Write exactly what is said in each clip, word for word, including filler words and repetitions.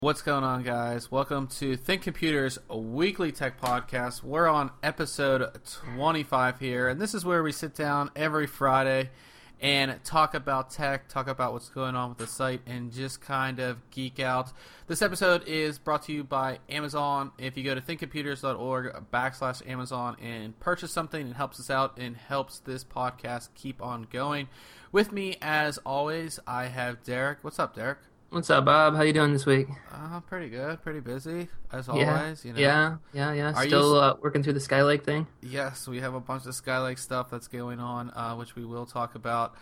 What's going on, guys? Welcome to Think Computers, a weekly tech podcast. We're on episode twenty-five here, and this is where we sit down every Friday and talk about tech, talk about what's going on with the site, and just kind of geek out. This episode is brought to you by Amazon. If you go to thinkcomputers.org backslash Amazon and purchase something, it helps us out and helps this podcast keep on going. With me, as always, I have Derek. What's up, Derek? What's up, Bob? How you doing this week? Uh, pretty good, pretty busy, as Yeah, always. You know. yeah, yeah, yeah. Are Still you... uh, working through the Skylake thing? Yes, we have a bunch of Skylake stuff that's going on, uh, which we will talk about.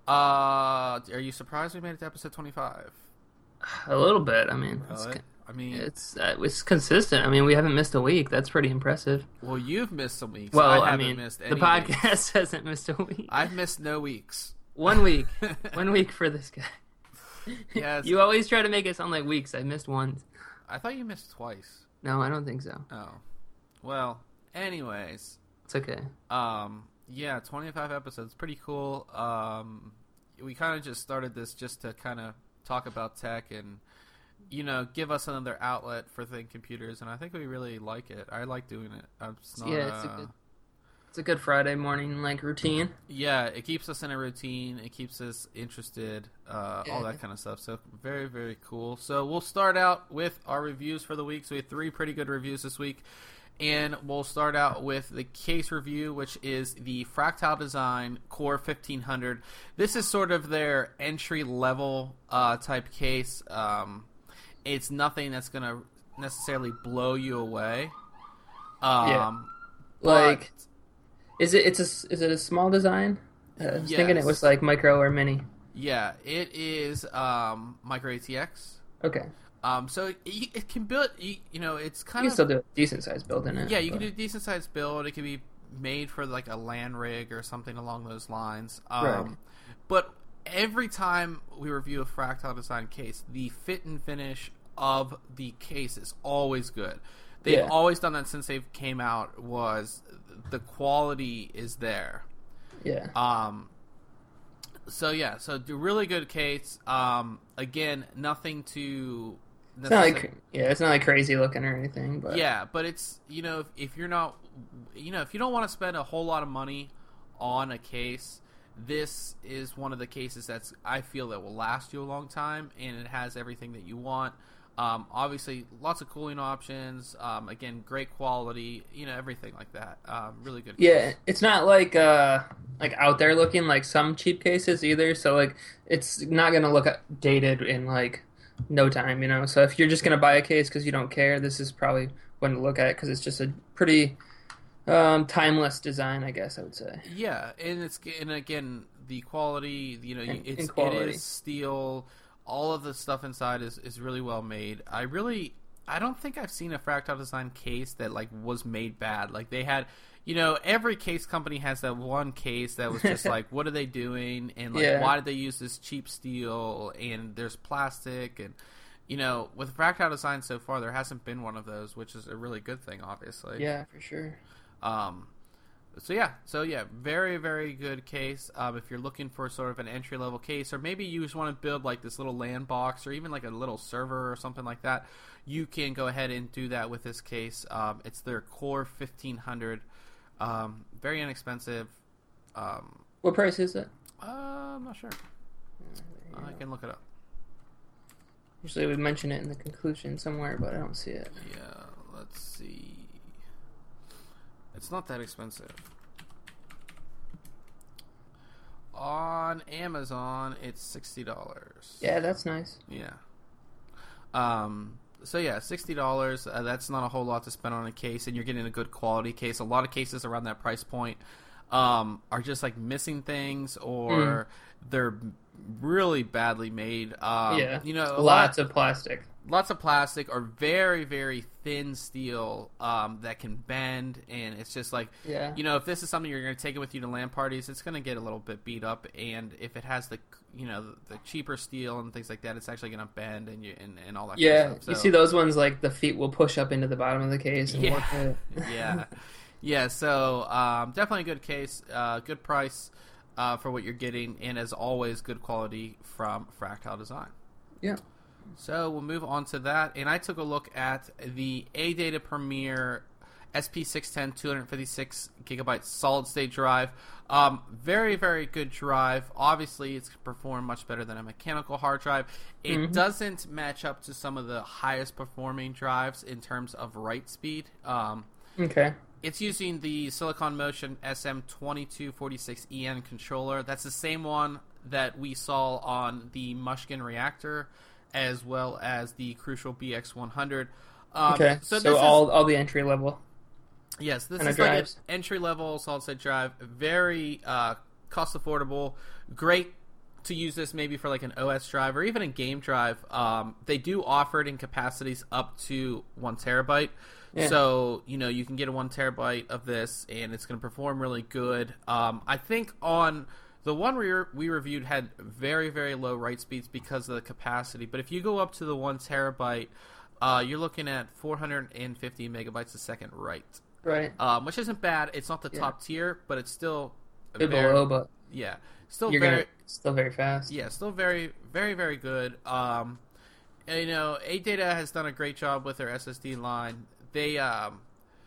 Uh, are you surprised we made it to episode twenty-five? A little bit. I mean, it's, Really? I mean, it's uh, it's consistent. I mean, we haven't missed a week. That's pretty impressive. well, you've missed some weeks. Well, I I, haven't mean, missed the any podcast weeks. hasn't missed a week. I've missed no weeks. One week. One week for this guy. Yes. You always try to make it sound like weeks. I missed once. I thought you missed twice. No, I don't think so. Oh, well. Anyways, It's okay. um, yeah, twenty-five episodes, pretty cool. Um, we kind of just started this just to kind of talk about tech and, you know, give us another outlet for Think Computers, and I think we really like it. I like doing it. I'm just not, Yeah, it's a uh, good- It's a good Friday morning like routine. yeah, it keeps us in a routine. It keeps us interested, uh, all that kind of stuff. So very, very cool. So we'll start out with our reviews for the week. So we have three pretty good reviews this week. And we'll start out with the case review, which is the Fractal Design Core fifteen hundred. This is sort of their entry-level uh, type case. Um, it's nothing that's going to necessarily blow you away. Um, Yeah. but- Like, is it it's a is it a small design? I was thinking it Yes. was like micro or mini. Yeah, it is um, Micro A T X. Okay. Um, so it, it can build, you, you know, it's You kind can of... still do a decent sized build in it. Yeah, you can but- do a decent sized build. It can be made for like a land rig or something along those lines. Um, Right. But every time we review a Fractal Design case, the fit and finish of the case is always good. They've Yeah. always done that since they came out. Was the quality is there. Yeah. Um, so yeah, so the really good case. Um, again, nothing to. It's not like yeah, it's not like crazy looking or anything, but Yeah, but it's, you know, if, if you're not, you know, if you don't want to spend a whole lot of money on a case, this is one of the cases that's, I feel, that will last you a long time, and it has everything that you want. Um, obviously, lots of cooling options. Um, again, great quality. You know, everything like that. Um, really good. yeah, case. it's not like uh like out there looking like some cheap cases either. So like it's not gonna look dated in like no time, you know. So if you're just gonna buy a case because you don't care, this is probably one to look at because it's just a pretty um, timeless design, I guess I would say. Yeah, and it's and again the quality. You know, And- it's and quality. it is steel. All of the stuff inside is, is really well made. I really, I don't think I've seen a Fractal Design case that like was made bad. Like they had, you know, every case company has that one case that was just like, what are they doing? And like, Yeah. why did they use this cheap steel? And there's plastic. And, you know, with Fractal Design so far, there hasn't been one of those, which is a really good thing, obviously. Yeah, for sure. Um, so yeah, so yeah, very, very good case. Um, if you're looking for sort of an entry level case, or maybe you just want to build like this little LAN box, or even like a little server or something like that, you can go ahead and do that with this case. Um, it's their Core fifteen hundred. Um, very inexpensive. Um, What price is it? uh, I'm not sure. I can look it up. Usually we mention it in the conclusion somewhere, but I don't see it. Yeah, let's see. It's not that expensive. On Amazon, it's sixty dollars. Yeah, that's nice. Yeah. Um. So yeah, sixty dollars. Uh, that's not a whole lot to spend on a case, and you're getting a good quality case. A lot of cases around that price point um, are just like missing things, or Mm. they're really badly made. Um, yeah, You know, a lots lot, of plastic. lots of plastic or very, very thin steel um, that can bend, and it's just like, Yeah. you know, if this is something you're going to take it with you to LAN parties, it's going to get a little bit beat up, and if it has the, you know, the, the cheaper steel and things like that, it's actually going to bend and you and, and all that. Yeah, kind of stuff. you So, see those ones like the feet will push up into the bottom of the case and Yeah. work it. yeah, yeah. So um, definitely a good case, uh, good price uh, for what you're getting, and as always, good quality from Fractal Design. Yeah. So we'll move on to that, and I took a look at the ADATA Premier S P six ten two fifty-six gigabyte solid state drive. Um, very, very good drive. Obviously, it's performed much better than a mechanical hard drive. It mm-hmm. doesn't match up to some of the highest performing drives in terms of write speed. Um, okay. It's using the Silicon Motion S M twenty-two forty-six E N controller. That's the same one that we saw on the Mushkin Reactor, as well as the Crucial B X one hundred. Um, okay, so, so all, is, all the entry level. Yes, this is like an entry level solid state drive. Very uh, cost affordable. Great to use this maybe for like an O S drive or even a game drive. Um, they do offer it in capacities up to one terabyte. Yeah. So, you know, you can get a one terabyte of this and it's going to perform really good. Um, I think on the one we, re- we reviewed had very, very low write speeds because of the capacity. But if you go up to the one terabyte, uh, you're looking at four hundred fifty megabytes a second write. Right. Um, which isn't bad. It's not the yeah. top tier, but it's still a bit below, but yeah, still you're very, gonna, still very fast. Yeah, still very, very, very good. Um, and, you know, ADATA has done a great job with their S S D line. They um,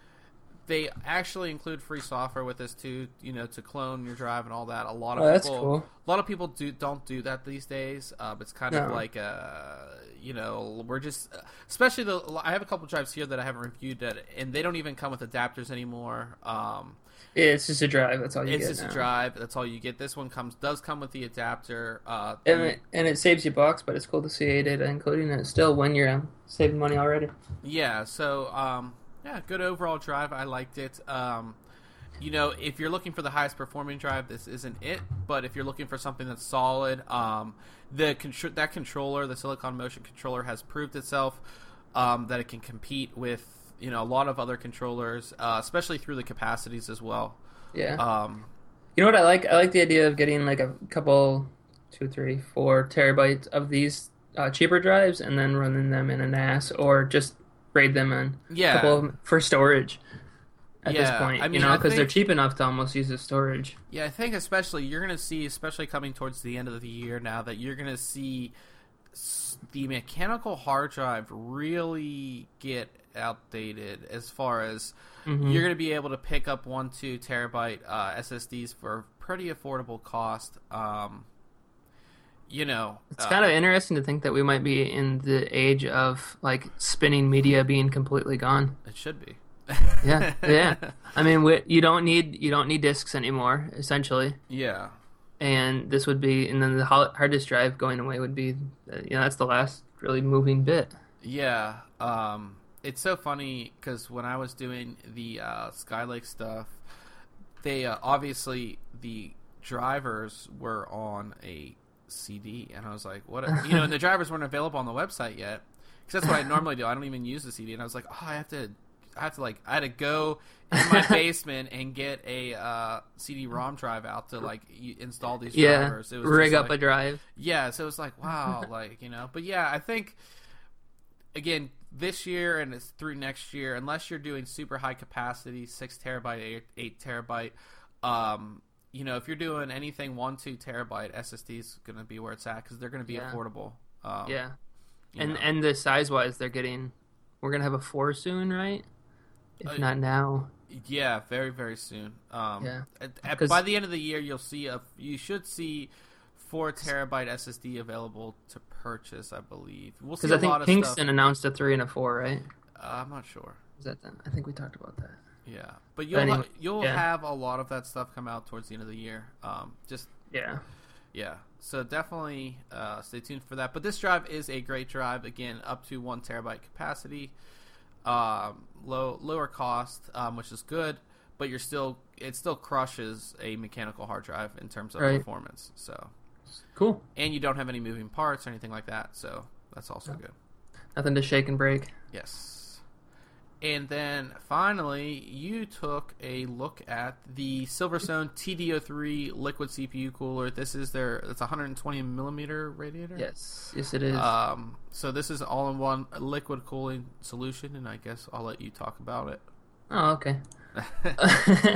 they actually include free software with this too. You know, to clone your drive and all that. A lot of oh, people, that's cool. a lot of people do don't do that these days. Um, it's kind no. of like a. You know, we're just, especially the. I have a couple drives here that I haven't reviewed that, and they don't even come with adapters anymore. Um, yeah, it's just a drive. That's all you it's get. It's just now. a drive. That's all you get. This one comes does come with the adapter. Uh, and, the, it, and it saves you bucks, but it's cool to see ADATA including it still when you're um, saving money already. Yeah. So, um, yeah, good overall drive. I liked it. Um, you know, if you're looking for the highest performing drive, this isn't it. But if you're looking for something that's solid, um, the contr- that controller, the Silicon Motion controller, has proved itself um, that it can compete with you know a lot of other controllers, uh, especially through the capacities as well. Yeah. Um, you know what I like? I like the idea of getting like a couple, two, three, four terabytes of these uh, cheaper drives, and then running them in a N A S, or just raid them in yeah. a couple of them for storage. At yeah, this point, I mean, you know, because think, they're cheap enough to almost use as storage. Yeah, I think especially you're going to see, especially coming towards the end of the year now, that you're going to see the mechanical hard drive really get outdated as far as mm-hmm. you're going to be able to pick up one, two terabyte uh, S S Ds for pretty affordable cost. Um, you know, it's uh, kind of interesting to think that we might be in the age of like spinning media being completely gone. It should be. yeah, yeah. I mean, we, you don't need you don't need discs anymore, essentially. Yeah. And this would be, and then the hard disk drive going away would be, you know, that's the last really moving bit. Yeah. Um, it's so funny because when I was doing the uh, Skylake stuff, they uh, obviously the drivers were on a C D, and I was like, "What?" A, you know, and the drivers weren't available on the website yet because that's what I normally do. I don't even use the C D, and I was like, "Oh, I have to." I have to like I had to go in my basement and get a uh, C D ROM drive out to like install these yeah, drivers. It was rig just, up like, a drive. Yeah, so it was like wow, like you know. But yeah, I think again this year and it's through next year, unless you're doing super high capacity, six terabyte, eight, eight terabyte. Um, you know, if you're doing anything one, two terabyte, S S D is going to be where it's at because they're going to be yeah. affordable. Um, yeah, and know. and the size wise, they're getting. We're going to have a four soon, right? If not now. Yeah, very, very soon. Um, yeah. At, at, by the end of the year, you'll see a. You should see four terabyte S S D available to purchase. I believe we'll see. Because I a lot think of Kingston stuff. announced a three and a four, right? Uh, I'm not sure. Is that them? I think we talked about that. Yeah, but you'll anyway, ha- you'll yeah. have a lot of that stuff come out towards the end of the year. Um, just yeah, yeah. So definitely uh, stay tuned for that. But this drive is a great drive. Again, up to one terabyte capacity. Um, low lower cost, um, which is good, but you're still it still crushes a mechanical hard drive in terms of right. performance. So cool, and you don't have any moving parts or anything like that. So that's also no. good. Nothing to shake and break. Yes. And then finally, you took a look at the Silverstone T D O three liquid C P U cooler. This is their it's a one hundred twenty millimeter radiator. Yes, yes, it is. Um, so this is all-in-one liquid cooling solution, and I guess I'll let you talk about it. Oh, okay.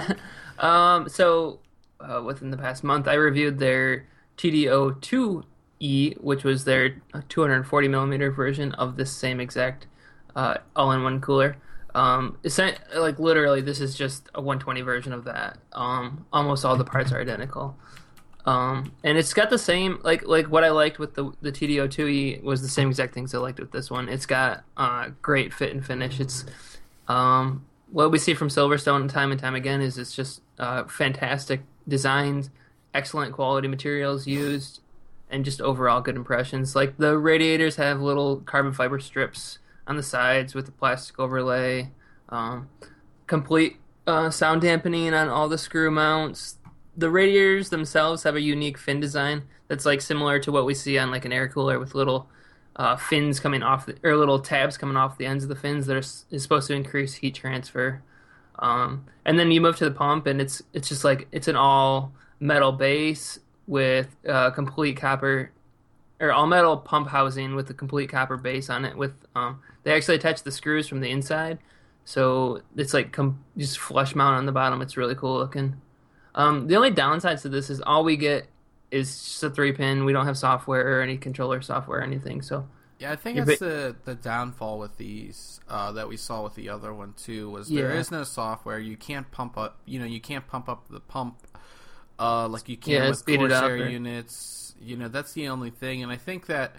um, so uh, within the past month, I reviewed their T D O two E, which was their two hundred forty millimeter version of this same exact uh, all-in-one cooler. Um, it's not- like literally, this is just a one twenty version of that. Um, almost all the parts are identical. Um, and it's got the same like like what I liked with the the T D O two E was the same exact things I liked with this one. It's got uh, great fit and finish. It's um, what we see from Silverstone time and time again is it's just uh, fantastic designs, excellent quality materials used, and just overall good impressions. Like the radiators have little carbon fiber strips on the sides with the plastic overlay, um, complete uh, sound dampening on all the screw mounts. The radiators themselves have a unique fin design that's like similar to what we see on like an air cooler with little uh, fins coming off the, or little tabs coming off the ends of the fins that are is supposed to increase heat transfer. Um, and then you move to the pump, and it's it's just like it's an all metal base with uh, complete copper or all metal pump housing with a complete copper base on it. With um, they actually attach the screws from the inside, so it's like com- just flush mount on the bottom. It's really cool looking. Um, the only downsides to this is all we get is just a three pin. We don't have software or any controller software or anything. So Yeah, I think you're it's ba- the the downfall with these uh, that we saw with the other one too. Was Yeah. there is no software. You can't pump up. You know, you can't pump up the pump uh, like you can Yeah, with speed it up Corsair or- units. You know, that's the only thing. And I think that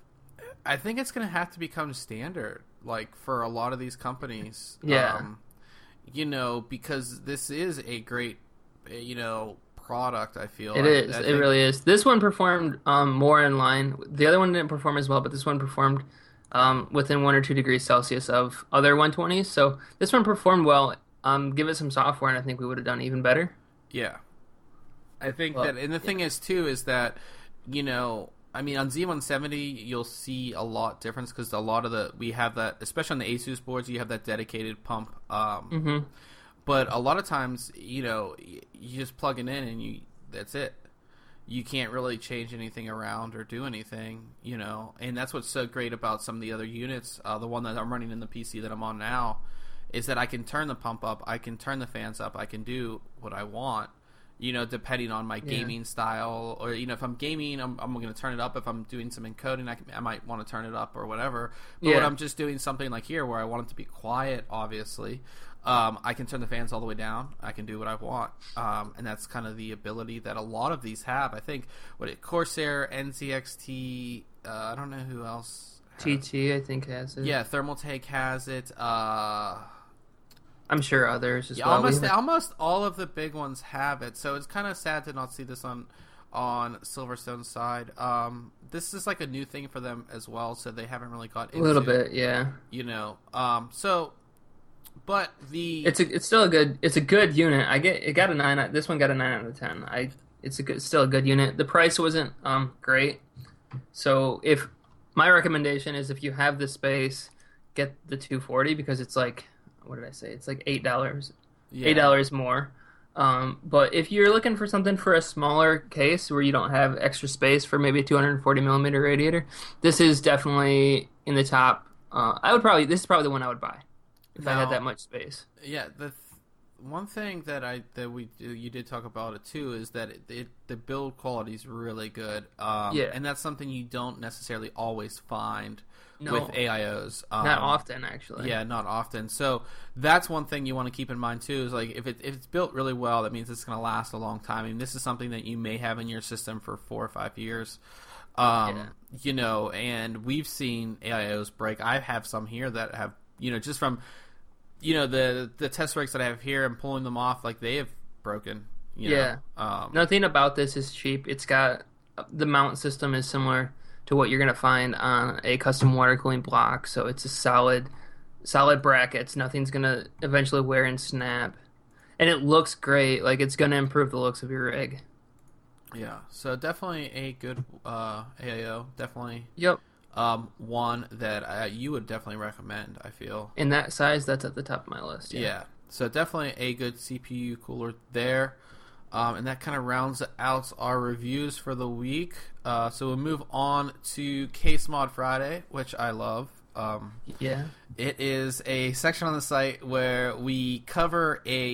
I think it's going to have to become standard, like for a lot of these companies. Yeah. Um, you know, because this is a great, you know, product. I feel It I- is. I It think- really is. This one performed um, more in line. The other one didn't perform as well, but this one performed um, within one or two degrees Celsius of other one twenties. So this one performed well. Um, give it some software, and I think we would have done even better. Yeah. I think Well, that, and the thing is too, is that, you know, I mean, on Z one seventy, you'll see a lot difference because a lot of the, we have that, especially on the Asus boards, you have that dedicated pump. Um, hmm But a lot of times, you know, y- you just plug it in and you, that's it. You can't really change anything around or do anything, you know, and that's what's so great about some of the other units. Uh, the one that I'm running in the P C that I'm on now is that I can turn the pump up, I can turn the fans up, I can do what I want, you know, depending on my Yeah. gaming style, or, you know, if I'm gaming, I'm, I'm going to turn it up. If I'm doing some encoding, I, can, I might want to turn it up or whatever. But when Yeah. I'm just doing something like here where I want it to be quiet, obviously, um, I can turn the fans all the way down. I can do what I want. Um, and that's kind of the ability that a lot of these have. I think, what it, Corsair, N Z X T, uh, I don't know who else. has- T T, I think, has it. Yeah, Thermaltake has it. Uh, I'm sure others as yeah, well. almost We- almost all of the big ones have it. So it's kind of sad to not see this on on Silverstone's side. Um, this is like a new thing for them as well, so they haven't really got a into, little bit, yeah. you know. Um, so, but the It's a, it's still a good, it's a good unit. I get, it got a nine. out- This one got a nine out of ten. I, it's a good, still a good unit. The price wasn't um great. So if my recommendation is if you have the space, get the two forty because it's like, what did I say? It's like eight dollars, yeah, eight dollars more. Um, but if you're looking for something for a smaller case where you don't have extra space for maybe a two hundred forty millimeter radiator, this is definitely in the top. Uh, I would probably, this is probably the one I would buy if I had Now- that much space. yeah. The th- one thing that I that we you did talk about it too is that it, it the build quality is really good. Um, Yeah. and that's something you don't necessarily always find No. with A I Os. Um, Not often, actually. Yeah, not often. So that's one thing you want to keep in mind too. Is like if it if it's built really well, that means it's going to last a long time. I mean, this is something that you may have in your system for four or five years. Um, Yeah. You know, and we've seen A I Os break. I have some here that have, you know, just from, you know, the the test rigs that I have here and pulling them off, like they have broken. You Yeah. Know? Um, Nothing about this is cheap. It's got the mount system is similar to what you're going to find on a custom water cooling block. So it's a solid, solid brackets. Nothing's going to eventually wear and snap, and it looks great. Like it's going to improve the looks of your rig. Yeah. So definitely a good uh, A I O. Definitely Yep. um, one that uh, you would definitely recommend. I feel. In that size, that's at the top of my list. Yeah. So definitely a good C P U cooler there. Um, and that kind of rounds out our reviews for the week. Uh, so we'll move on to Case Mod Friday, which I love. Um, Yeah. it is a section on the site where we cover a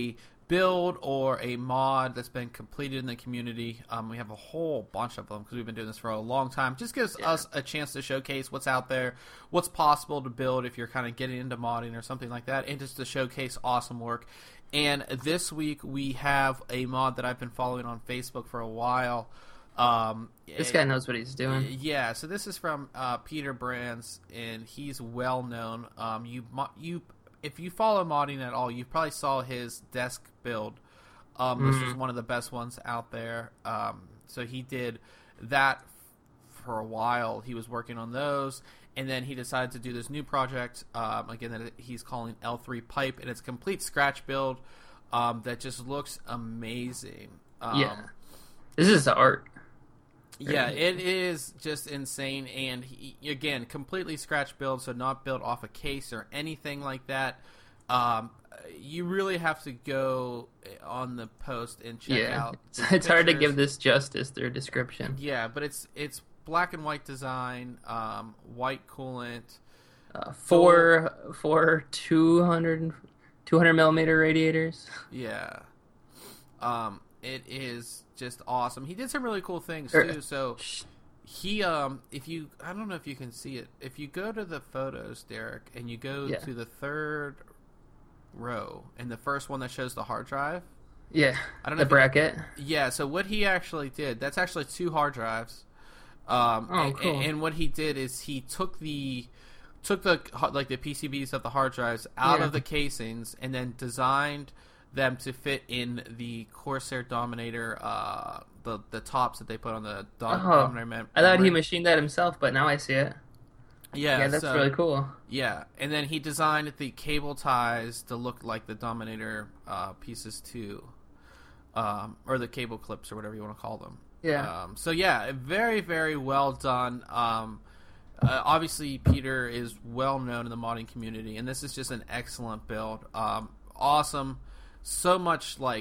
build or a mod that's been completed in the community. Um, we have a whole bunch of them because we've been doing this for a long time. Just gives yeah. us a chance to showcase what's out there, what's possible to build if you're kind of getting into modding or something like that, and just to showcase awesome work. And this week we have a mod that I've been following on Facebook for a while. Um, this guy knows what he's doing. Yeah, so this is from uh, Peter Brands, and he's well known. Um, you you. If you follow modding at all, you probably saw his desk build. Um, mm-hmm. This was one of the best ones out there. Um, so he did that for a while. He was working on those, and then he decided to do this new project, um, again, that he's calling L three Pipe, and it's a complete scratch build um, that just looks amazing. Um, yeah. This is the art. Yeah, it is just insane, and he, again, completely scratch build, so not built off a case or anything like that. Um, you really have to go on the post and check yeah. out. It's pictures. Hard to give this justice through description. Yeah, but it's it's black and white design, um, white coolant, uh, four full, four two hundred, two hundred millimeter radiators. Yeah, um, it is just awesome. He did some really cool things too. So he, um, if you, I don't know if you can see it. If you go to the photos, Derek, and you go yeah. to the third row and the first one that shows the hard drive. Yeah, I don't know the bracket. You, yeah. So what he actually did, that's actually two hard drives. Um, oh, and, cool. And what he did is he took the took the like the P C Bs of the hard drives out yeah. of the casings and then designed them to fit in the Corsair Dominator, uh, the the tops that they put on the Dom- oh, Dominator. Mem- I thought he machined that himself, but now I see it. Yeah, yeah, that's so, really cool. Yeah, and then he designed the cable ties to look like the Dominator uh, pieces too, um, or the cable clips or whatever you want to call them. Yeah. Um, so yeah, very very well done. Um, uh, obviously, Peter is well known in the modding community, and this is just an excellent build. Um, awesome. So much like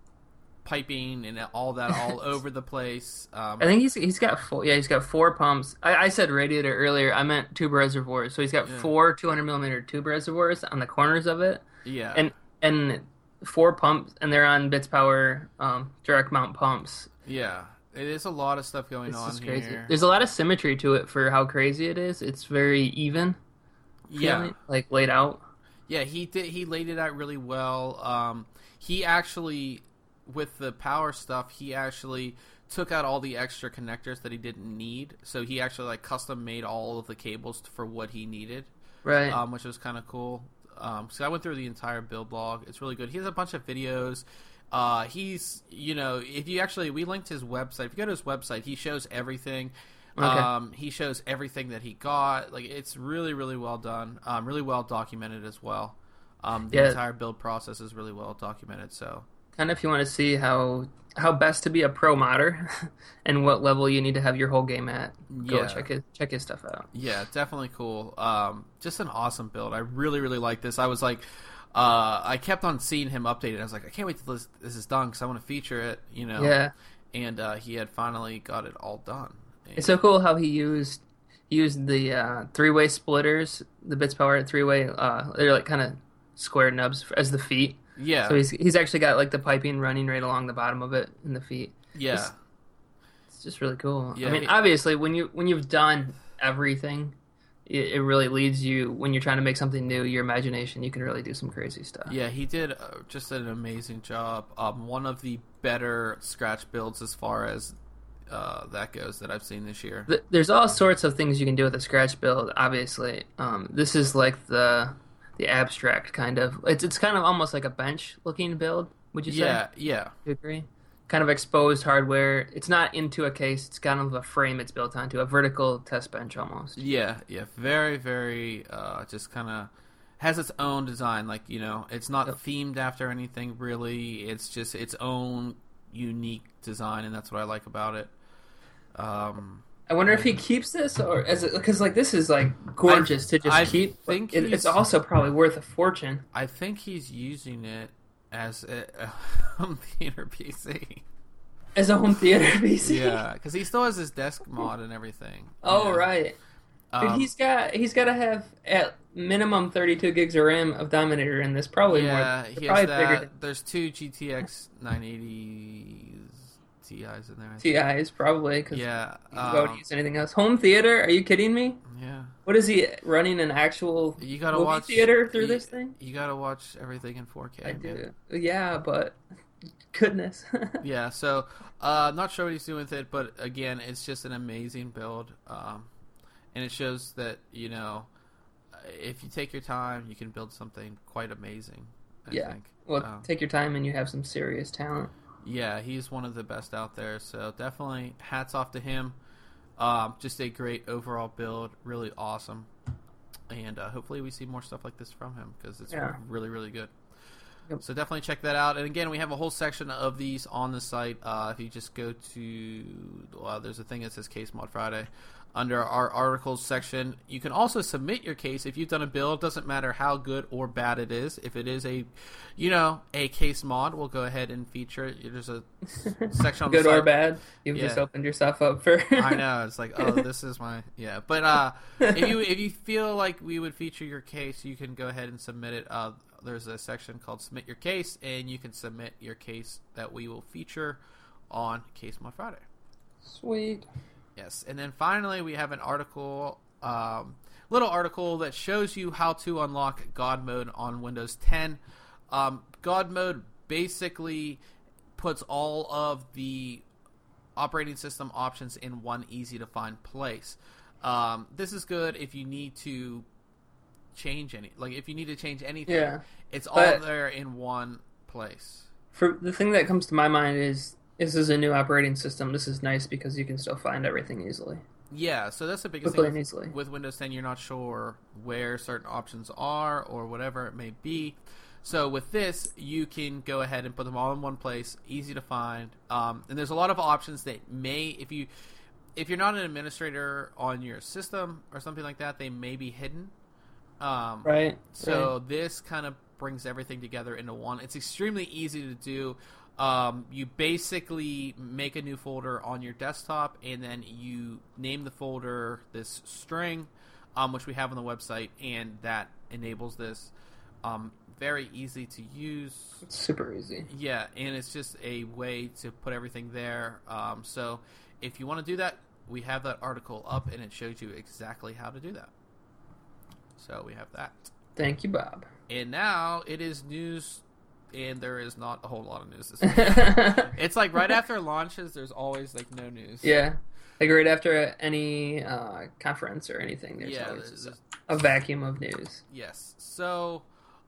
piping and all that all over the place. Um, I think he's he's got four. Yeah, he's got four pumps. I, I said radiator earlier. I meant tube reservoirs. So he's got yeah. four two hundred millimeter tube reservoirs on the corners of it. Yeah, and and four pumps, and they're on Bits Power um, direct mount pumps. Yeah, it is a lot of stuff going this on is crazy. here. There's a lot of symmetry to it for how crazy it is. It's very even. Yeah, feeling, like laid out. Yeah, he did. He laid it out really well. Um, he actually, with the power stuff, he actually took out all the extra connectors that he didn't need. So he actually like custom made all of the cables for what he needed, right? Um, which was kind of cool. Um, so I went through the entire build log. It's really good. He has a bunch of videos. Uh, he's, you know, if you actually, we linked his website. If you go to his website, he shows everything. Okay. Um, he shows everything that he got. Like, it's really, really well done. Um, really well documented as well. Um, the yeah. entire build process is really well documented. So, kind of if you want to see how how best to be a pro modder and what level you need to have your whole game at, go yeah. check his check his stuff out. Yeah, definitely cool. Um, just an awesome build. I really, really like this. I was like, uh, I kept on seeing him updated. I was like, I can't wait till this, this is done because I want to feature it. You know. Yeah. And uh, he had finally got it all done. It's so cool how he used he used the uh, three-way splitters, the Bits Power three-way. Uh, they're like kind of square nubs as the feet. Yeah. So he's he's actually got like the piping running right along the bottom of it in the feet. Yeah. It's, it's just really cool. Yeah, I mean, he, obviously, when you when you've done everything, it, it really leads you when you're trying to make something new. Your imagination, you can really do some crazy stuff. Yeah, he did uh, just an amazing job. Um, one of the better scratch builds as far as. Uh, that goes that I've seen this year. There's all sorts of things you can do with a scratch build. Obviously, um, this is like the the abstract kind of. It's it's kind of almost like a bench looking build. Would you say? Yeah, yeah. Do you agree? Kind of exposed hardware. It's not into a case. It's kind of a frame. It's built onto a vertical test bench almost. Yeah, yeah. Very, very. Uh, just kind of has its own design. Like you know, it's not yep. themed after anything really. It's just its own unique design, and that's what I like about it. Um, I wonder if he keeps this, or as because like this is like gorgeous I, to just I keep. Think it, it's also probably worth a fortune. I think he's using it as a, a home theater P C. As a home theater P C. Yeah, because he still has his desk mod and everything. Oh yeah. right. Dude, Um, he's got he's got to have at minimum thirty-two gigs of RAM of Dominator in this, probably yeah, more. he Probably has bigger that. There's two G T X nine eighty Ti's in there. I think. T Is probably because Yeah. you can go to Um, use anything else. Home theater? Are you kidding me? yeah. What is he running an actual You gotta movie watch theater through you, this thing? You gotta watch everything in four K. I man. do. Yeah, but goodness. Yeah, so uh, not sure what he's doing with it, but again, it's just an amazing build, um, and it shows that you know if you take your time, you can build something quite amazing. I Yeah. think. Well, Um, take your time and you have some serious talent. yeah, he's one of the best out there, so definitely hats off to him. Um, just a great overall build, really awesome, and uh, hopefully we see more stuff like this from him because it's Yeah. really, really good. Yep. So definitely check that out. And again, we have a whole section of these on the site. Uh, if you just go to, well, there's a thing that says Case Mod Friday. Under our articles section, you can also submit your case if you've done a build. Doesn't matter how good or bad it is. If it is a, you know, a case mod, we'll go ahead and feature it. There's a section on Good the site. or bad, you've Yeah. just opened yourself up for. I know, it's like, oh, this is my yeah. But uh, if you if you feel like we would feature your case, you can go ahead and submit it. Uh, there's a section called Submit Your Case, and you can submit your case that we will feature on Case Mod Friday. Sweet. Yes, and then finally we have an article, um, little article that shows you how to unlock God Mode on Windows ten. Um, God Mode basically puts all of the operating system options in one easy to find place. Um, this is good if you need to change any, like if you need to change anything. Yeah. It's all But- there in one place. For the thing that comes to my mind is this is a new operating system. This is nice because you can still find everything easily, Yeah, so that's the biggest quickly thing and with, easily. with Windows ten. You're not sure where certain options are or whatever it may be. So with this, you can go ahead and put them all in one place, easy to find. Um, and there's a lot of options that may, if you if you're not an administrator on your system or something like that, they may be hidden. Um, Right. So right. this kind of brings everything together into one. It's extremely easy to do. Um, you basically make a new folder on your desktop, and then you name the folder this string, um, which we have on the website, and that enables this. Um, very easy to use. It's super easy. Yeah, and it's just a way to put everything there. Um, so if you want to do that, we have that article up, and it shows you exactly how to do that. So we have that. Thank you, Bob. And now it is news, and there is not a whole lot of news this week. It's like right after it launches, there's always like no news. Yeah. Like right after any uh, conference or anything, there's Yeah, always there's- there's- a vacuum of news. Yes. So,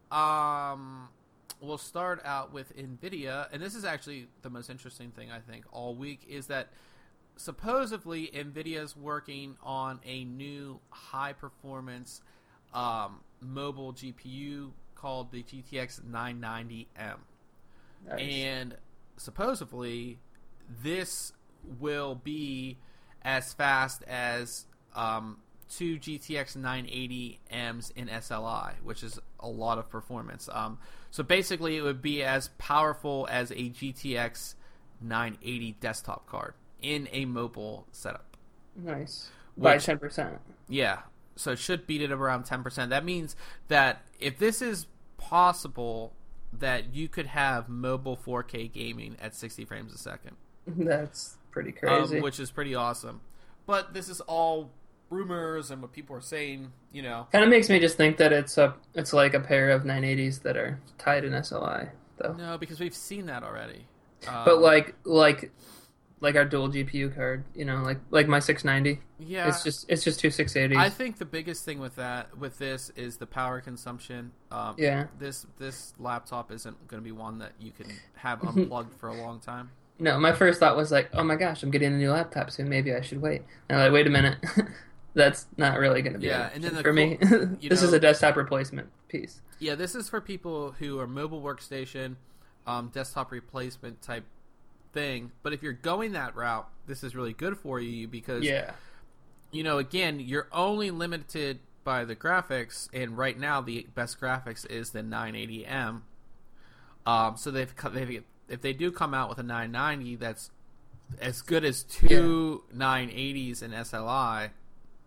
um, we'll start out with NVIDIA, and this is actually the most interesting thing I think all week is that supposedly NVIDIA's working on a new high-performance um, mobile G P U called the G T X nine ninety M. Nice. And supposedly this will be as fast as um, two G T X nine eighty Ms in S L I, which is a lot of performance. Um, so basically it would be as powerful as a G T X nine eighty desktop card in a mobile setup. Nice. By Which- ten percent. Yeah, so it should beat it around ten percent. That means that if this is possible, that you could have mobile four K gaming at sixty frames a second. That's pretty crazy. Um, which is pretty awesome. But this is all rumors and what people are saying, you know. Kind of makes me just think that it's a it's like a pair of nine eighties that are tied in S L I, though. No, because we've seen that already. Um, But like like like our dual G P U card, you know, like like my six ninety. yeah, It's just it's just two six eighties. I think the biggest thing with that, with this, is the power consumption. Um, Yeah. This this laptop isn't going to be one that you can have unplugged for a long time. No, my first thought was like, oh my gosh, I'm getting a new laptop soon. Maybe I should wait. And I'm like, wait a minute, that's not really going to be Yeah, an and then option the for me. cool- you This is know- a desktop replacement piece. Yeah, this is for people who are mobile workstation, um, desktop replacement type thing. But if you're going that route, this is really good for you because, Yeah, you know, again, you're only limited by the graphics, and right now the best graphics is the nine eighty M. Um, so they've, co- they've if they do come out with a nine ninety that's as good as two nine eighties in S L I,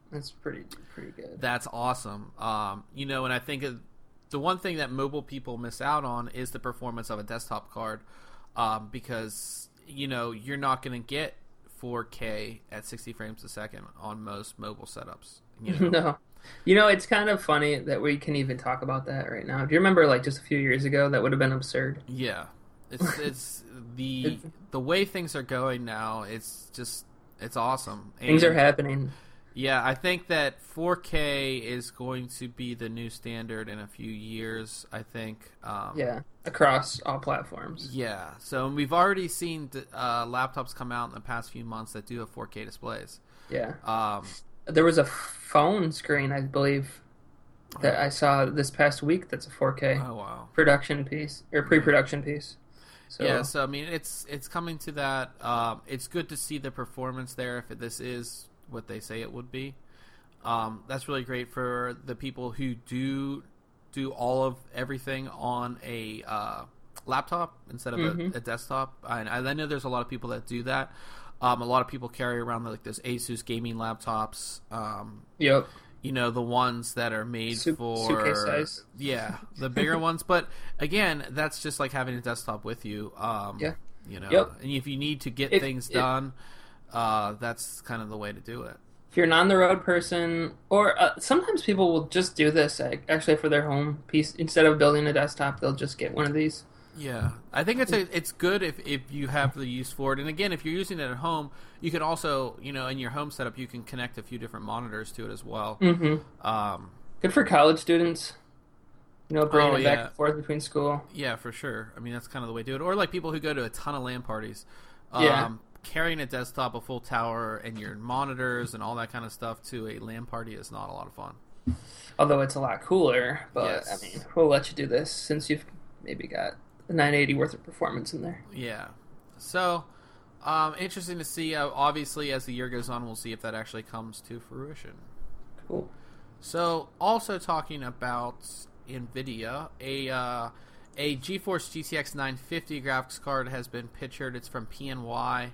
That's pretty pretty good. That's awesome. Um, you know, and I think it, the one thing that mobile people miss out on is the performance of a desktop card, um, because you know you're not going to get four K at sixty frames a second on most mobile setups. You know? No. You know, it's kind of funny that we can even talk about that right now. Do you remember, like, just a few years ago, that would have been absurd? Yeah. It's it's the It's- the way things are going now, it's just it's awesome. Things And, are happening. yeah, I think that four K is going to be the new standard in a few years, I think. Um, Yeah, across all platforms. Yeah, so we've already seen uh, laptops come out in the past few months that do have four K displays. Yeah. Um, There was a phone screen, I believe, that I saw this past week that's a four K oh wow. production piece, or pre-production piece. So, Yeah, so I mean, it's it's coming to that. Um, it's good to see the performance there. If this is what they say it would be, um, that's really great for the people who do do all of everything on a uh, laptop instead of Mhm. a, a desktop. And I, I know there's a lot of people that do that. Um, a lot of people carry around like those Asus gaming laptops. Um, Yep. you know, the ones that are made Suit- for suitcase size. yeah, the bigger ones. But again, that's just like having a desktop with you. Um, Yeah. you know, Yep. and if you need to get If- things if- done, uh, that's kind of the way to do it. If you're an on-the-road person, or uh, sometimes people will just do this like, actually for their home piece. Instead of building a desktop, they'll just get one of these. Yeah, I think it's a, it's good if, if you have the use for it. And again, if you're using it at home, you can also, you know, in your home setup, you can connect a few different monitors to it as well. Mm-hmm. Um, Good for college students. You know, bringing Oh, it back yeah. and forth between school. Yeah, for sure. I mean, that's kind of the way to do it. Or like people who go to a ton of LAN parties. Um, Yeah. Carrying a desktop, a full tower, and your monitors and all that kind of stuff to a LAN party is not a lot of fun. Although it's a lot cooler, but Yes. I mean, we'll let you do this since you've maybe got the nine eighty worth of performance in there. Yeah. So, um, interesting to see. Uh, obviously, as the year goes on, we'll see if that actually comes to fruition. Cool. So, also talking about NVIDIA, a uh, a GeForce G T X nine fifty graphics card has been pictured. It's from P N Y.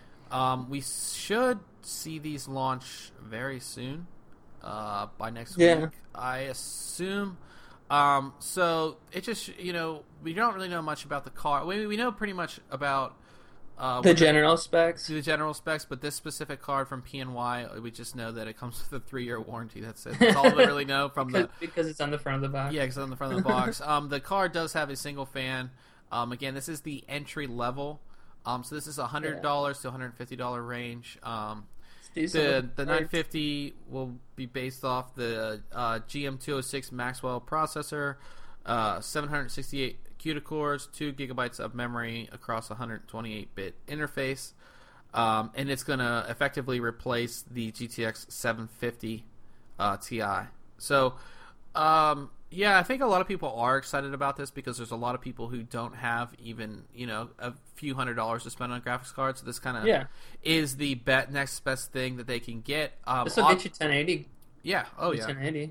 Um, we should see these launch very soon, uh, by next Yeah. week, I assume. Um, so it just, you know, we don't really know much about the card. We we know pretty much about uh, The what general specs. the general specs, but this specific card from P N Y, we just know that it comes with a three-year warranty. That's it. That's all we really know from because, the because it's on the front of the box. yeah, because on the front of the box. Um, the card does have a single fan. Um, again, this is the entry level. Um, so this is a hundred dollars to one hundred fifty dollar range. Um, It's the decent. the nine fifty will be based off the uh, G M two oh six Maxwell processor, uh, seven hundred sixty-eight CUDA cores, two gigabytes of memory across a one hundred twenty-eight bit interface, um, and it's going to effectively replace the G T X seven fifty uh, Ti. So, um, yeah, I think a lot of people are excited about this because there's a lot of people who don't have even, you know, a few hundred dollars to spend on graphics cards. So this kind of Yeah. is the bet next best thing that they can get. Um, This will ob- get you ten eighty. yeah. Oh yeah. ten eighty.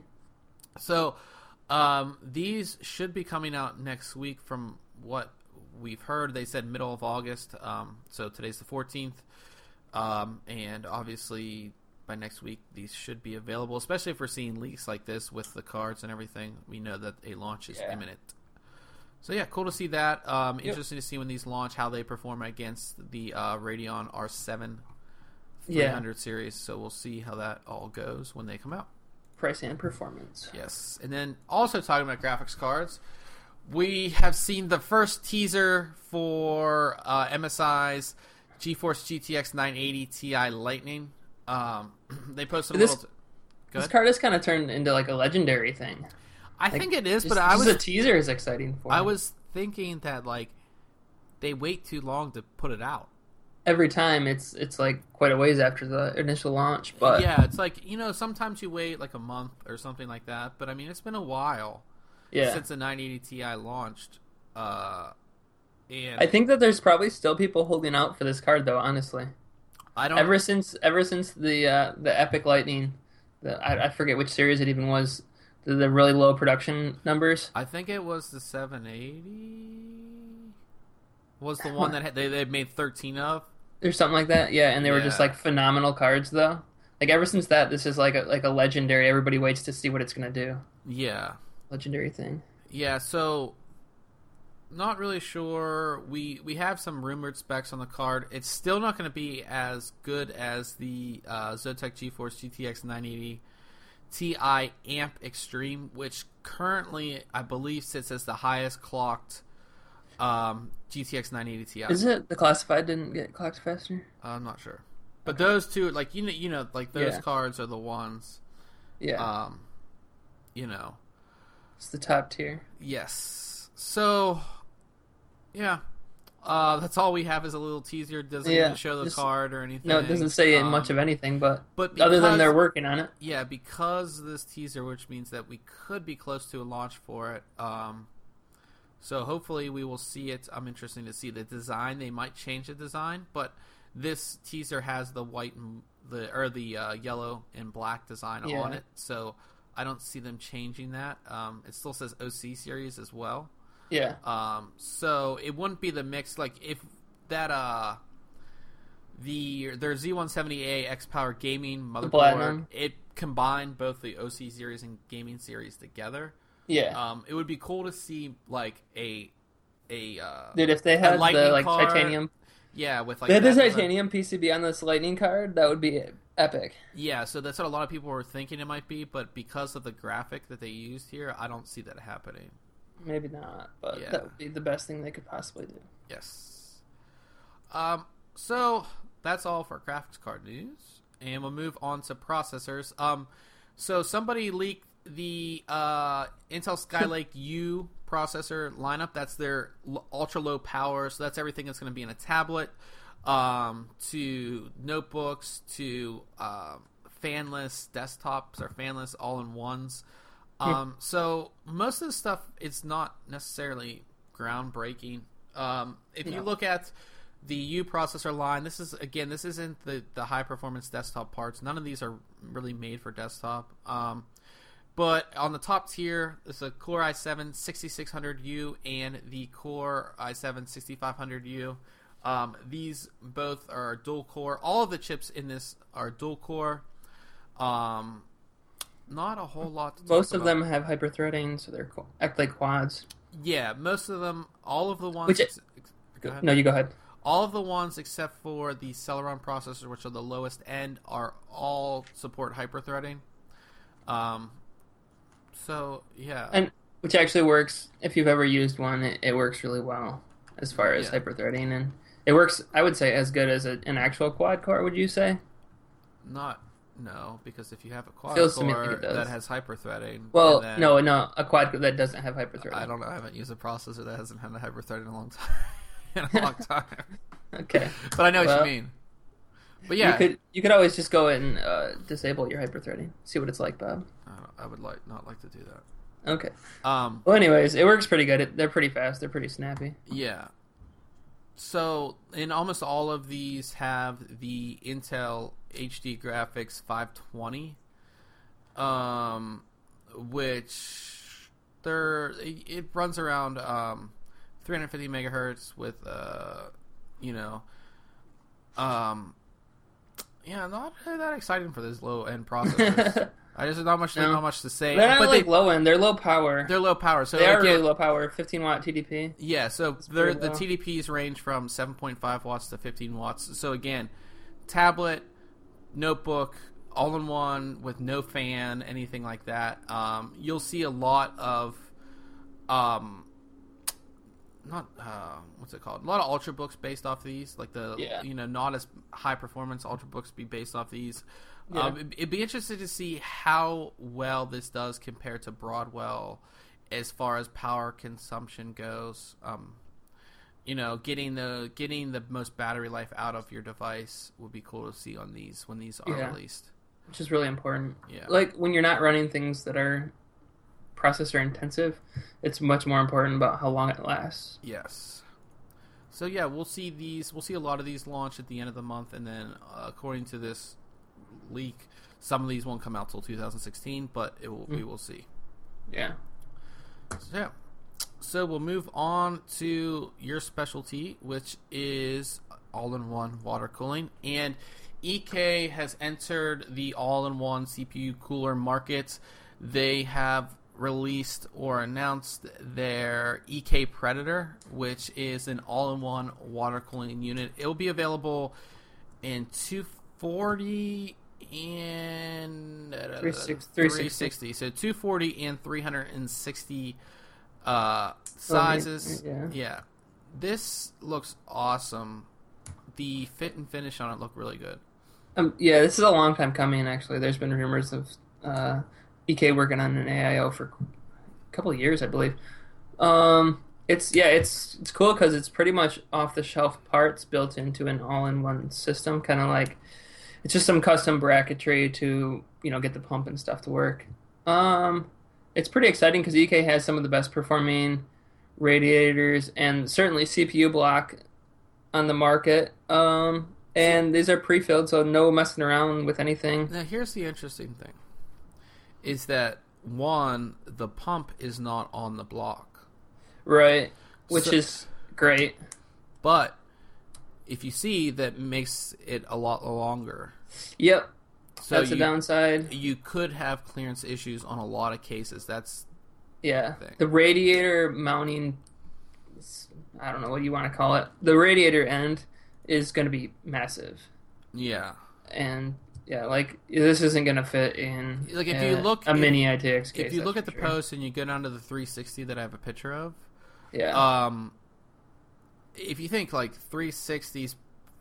So um, these should be coming out next week from what we've heard. They said middle of August. Um, so today's the fourteenth. Um, and obviously by next week these should be available, especially if we're seeing leaks like this with the cards and everything. We know that a launch is Yeah. imminent. So yeah, cool to see that. Um, Yep. Interesting to see when these launch, how they perform against the uh, Radeon R seven Yeah. three hundred series. So we'll see how that all goes when they come out. Price and performance. Yes, and then also talking about graphics cards, we have seen the first teaser for uh, M S I's GeForce G T X nine eighty Ti Lightning. Um, they posted a This- little. T- Go This ahead. card has kind of turned into like a legendary thing. I Like, think it is, Just, but I just was the teaser is exciting for I me. was thinking that like they wait too long to put it out. Every time it's it's like quite a ways after the initial launch, but Yeah, it's like, you know, sometimes you wait like a month or something like that, but I mean it's been a while yeah. since the nine eighty Ti launched. Uh, and I think that there's probably still people holding out for this card though, honestly. I don't Ever since ever since the uh, the Epic Lightning, the, I, I forget which series it even was, the, the really low production numbers. I think it was the seven eighty was the one that had, they they made thirteen of. Or something like that, yeah, and they were just Yeah. like phenomenal cards though. Like ever since that, this is like a like a legendary. Everybody waits to see what it's gonna do. Yeah. Legendary thing. Yeah, so not really sure. We we have some rumored specs on the card. It's still not going to be as good as the uh, Zotac GeForce G T X nine eighty Ti Amp Extreme, which currently I believe sits as the highest clocked um, G T X nine eighty Ti. Is it the classified didn't get clocked faster? I'm not sure, but okay. Those two, like you know, you know, like those yeah. cards are the ones. Yeah. Um, you know, it's the top tier. Yes. So. Yeah, uh, that's all we have is a little teaser. It doesn't yeah, even show the just, card or anything. No, it doesn't say um, much of anything, but, but because, other than they're working on it. Yeah, because this teaser, which means that we could be close to a launch for it. Um, so hopefully we will see it. I'm interested to see the design. They might change the design, but this teaser has the white and the or the uh, yellow and black design yeah. on it. So I don't see them changing that. Um, it still says O C series as well. Yeah. Um. So it wouldn't be the mix like if that uh the their Z one seventy A X Power gaming motherboard it combined both the O C series and gaming series together. Yeah. Um. It would be cool to see like a a uh. Dude, if they had the like card, titanium. Yeah, with like they had the titanium P C B on this lightning card, that would be epic. Yeah. So that's what a lot of people were thinking it might be, but because of the graphic that they used here, I don't see that happening. Maybe not, but yeah. that would be the best thing they could possibly do. Yes. Um. So that's all for graphics card news, and we'll move on to processors. Um. So somebody leaked the uh, Intel Skylake U processor lineup. That's their l- ultra low power. So that's everything that's going to be in a tablet, um, to notebooks, to uh, fanless desktops or fanless all-in-ones. Um, so most of the stuff, it's not necessarily groundbreaking. Um, if you no. look at the U processor line, this is again, this isn't the, the high performance desktop parts. None of these are really made for desktop. Um, but on the top tier, there's a Core i seven sixty-six hundred U and the Core i seven sixty-five hundred U. Um, these both are dual core. All of the chips in this are dual core. Um, Not a whole lot to talk Most of about. them have hyper-threading, so they're qu- act like quads. Yeah, most of them, all of the ones... Which ex- go ahead. No, you go ahead. All of the ones except for the Celeron processors, which are the lowest end, are all support hyper-threading. Um, so, yeah. And which actually works, if you've ever used one, it, it works really well as far as yeah. hyper-threading. And it works, I would say, as good as a, an actual quad core, would you say? Not... No, because if you have a quad Feels core like that has hyper-threading... Well, then, no, no, a quad that doesn't have hyper-threading. I don't know. I haven't used a processor that hasn't had a hyper-threading in a long time. in a long time. Okay. But I know well, what you mean. But yeah. You could you could always just go and uh, disable your hyper-threading. See what it's like, Bob. I, I would like not like to do that. Okay. Um. Well, anyways, it works pretty good. It, they're pretty fast. They're pretty snappy. Yeah. So, in almost all of these have the Intel H D Graphics five twenty, um, which they're it, it runs around um, three hundred fifty megahertz with uh, you know, um, yeah, not really that exciting for these low end processors. I just not much, No. not much to say. They're not but like they, low end. They're low power. they're low power, so they are again, really low power. fifteen watt T D P. yeah, so they're, the low. T D Ps range from seven point five watts to fifteen watts. So again, tablet, notebook, all in one with no fan, anything like that. Um, you'll see a lot of, um, not uh, what's it called? A lot of ultrabooks based off these, like the Yeah. you know not as high performance ultrabooks be based off these. Yeah. Um, it'd, it'd be interesting to see how well this does compared to Broadwell as far as power consumption goes. Um, you know, getting the getting the most battery life out of your device would be cool to see on these when these are Yeah. released. Which is really important. Yeah. Like when you're not running things that are processor intensive, it's much more important about how long it lasts. Yes. So yeah, we'll see these. We'll see a lot of these launch at the end of the month, and then uh, according to this leak, some of these won't come out till two thousand sixteen, but it will. Mm. We will see. Yeah. So, yeah. So we'll move on to your specialty, which is all-in-one water cooling. And E K has entered the all-in-one C P U cooler market. They have released or announced their E K Predator, which is an all-in-one water cooling unit. It will be available in two forty and uh, three sixty. So two forty and three sixty uh, sizes. Oh, yeah. yeah. This looks awesome. The fit and finish on it look really good. Um, yeah, this is a long time coming, actually. There's been rumors of uh, E K working on an A I O for a couple of years, I believe. Um, it's yeah, it's it's cool because it's pretty much off-the-shelf parts built into an all-in-one system, kind of like it's just some custom bracketry to, you know, get the pump and stuff to work. Um, it's pretty exciting because E K has some of the best performing radiators and certainly C P U block on the market. Um, and these are pre-filled, so no messing around with anything. Now, here's the interesting thing, is that, one, the pump is not on the block. Right, which so, is great. But if you see, that makes it a lot longer. Yep, so that's you, a downside. You could have clearance issues on a lot of cases. That's yeah. The, the radiator mounting, I don't know what you want to call it. The radiator end is going to be massive. Yeah. And yeah, like this isn't going to fit in like if a, you look a if, mini I T X case. If you look at the sure. post and you go down to the three sixty that I have a picture of, yeah. Um, if you think like three sixties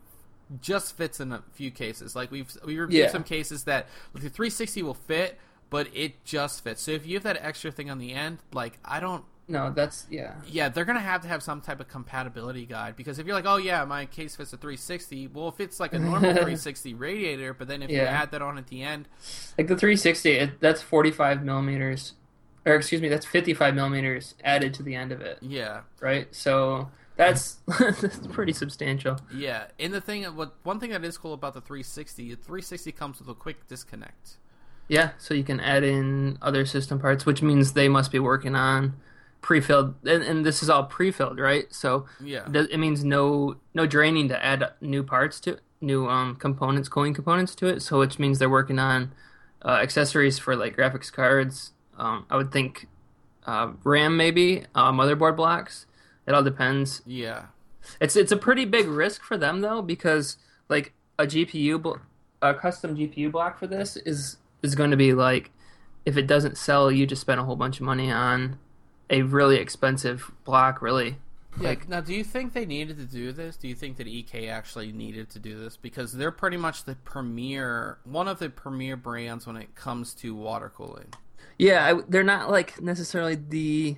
just fits in a few cases. Like we've we reviewed yeah. some cases that like, the three sixty will fit, but it just fits. So if you have that extra thing on the end, like I don't. No, that's, yeah. Yeah, they're going to have to have some type of compatibility guide, because if you're like, oh yeah, my case fits a three sixty, well, if it's like a normal three sixty radiator, but then if yeah. you add that on at the end. Like the three sixty, it, that's forty-five millimeters, or excuse me, that's fifty-five millimeters added to the end of it. Yeah. Right? So that's, that's pretty substantial. Yeah, and the thing, what one thing that is cool about the three sixty, the three sixty comes with a quick disconnect. Yeah, so you can add in other system parts, which means they must be working on pre-filled, and, and this is all pre-filled, right? So yeah, it means no no draining to add new parts to new um components, cooling components to it. So which means they're working on uh, accessories for like graphics cards. Um, I would think uh, RAM maybe, uh, motherboard blocks. It all depends. Yeah, it's it's a pretty big risk for them though, because like a G P U, blo- a custom G P U block for this is is going to be like, if it doesn't sell, you just spent a whole bunch of money on a really expensive block, really. Yeah. Like, now, do you think they needed to do this? Do you think that E K actually needed to do this? Because they're pretty much the premier, one of the premier brands when it comes to water cooling. Yeah, I, they're not like necessarily the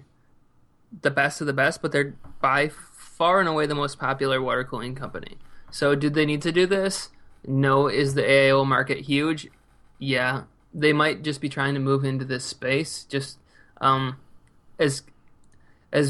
the best of the best, but they're by far and away the most popular water cooling company. So, did they need to do this? No. Is the A I O market huge? Yeah. They might just be trying to move into this space. Just um, as as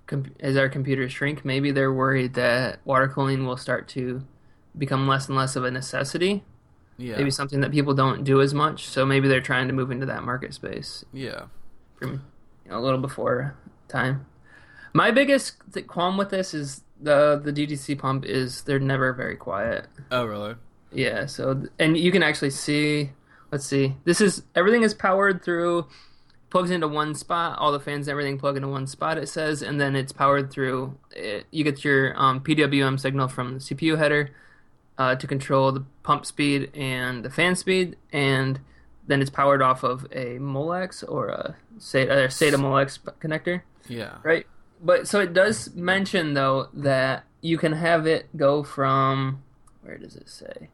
as our computers shrink, maybe they're worried that water cooling will start to become less and less of a necessity. Yeah. Maybe something that people don't do as much. So maybe they're trying to move into that market space. Yeah. From, you know, a little before time. My biggest th- qualm with this is the the D C pump is they're never very quiet. Oh, really? Yeah. So and you can actually see. Let's see. This is everything is powered through, plugs into one spot. All the fans and everything plug into one spot. It says, and then it's powered through. It, you get your um, P W M signal from the C P U header uh, to control the pump speed and the fan speed, and then it's powered off of a Molex or a SATA, SATA Molex connector. Yeah. Right. But so it does mention though that you can have it go from, where does it say?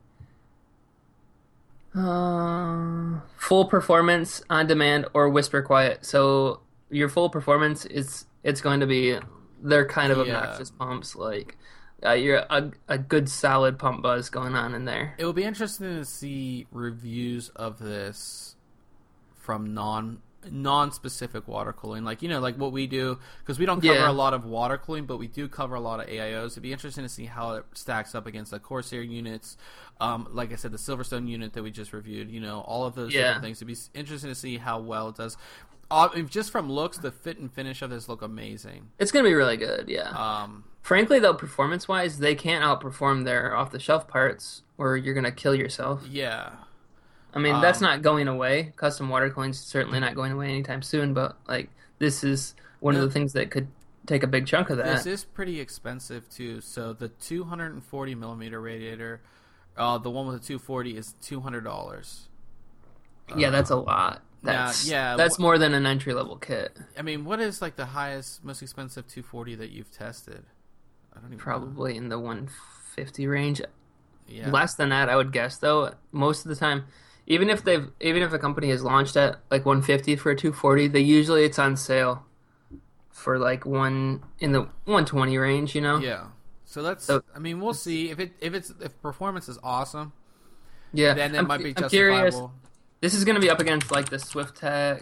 Uh, full performance on demand or whisper quiet. So your full performance is it's going to be they're kind of Yeah. obnoxious pumps. Like uh, you're a a good solid pump buzz going on in there. It will be interesting to see reviews of this from non non-specific water cooling, like you know, like what we do, because we don't cover Yeah. a lot of water cooling, but we do cover a lot of A I Os. It'd be interesting to see how it stacks up against the Corsair units. Um, like I said, the Silverstone unit that we just reviewed. You know, all of those Yeah. different things. It'd be interesting to see how well it does. Uh, if just from looks, the fit and finish of this look amazing. It's gonna be really good. Yeah. Um, Frankly, though, performance wise, they can't outperform their off the shelf parts or you're gonna kill yourself. Yeah. I mean, that's Um, not going away. Custom water cooling's certainly not going away anytime soon, but like this is one of No. the things that could take a big chunk of that. This is pretty expensive too. So the two hundred forty millimeter radiator, uh, the one with the two forty is two hundred dollars. Yeah, that's a lot. Now, That's yeah, that's wh- more than an entry level kit. I mean, what is like the highest, most expensive two forty that you've tested? I don't even know. Probably in the one fifty range. Yeah. Less than that, I would guess. Though most of the time, even if they've even if a company has launched at like one fifty for a two forty, they usually it's on sale for like one in the one twenty range. You know? Yeah. So that's. So- I mean, we'll see if it if it's if performance is awesome, Yeah. then that I'm, might be I'm curious. justifiable. This is going to be up against like the SwiftTech.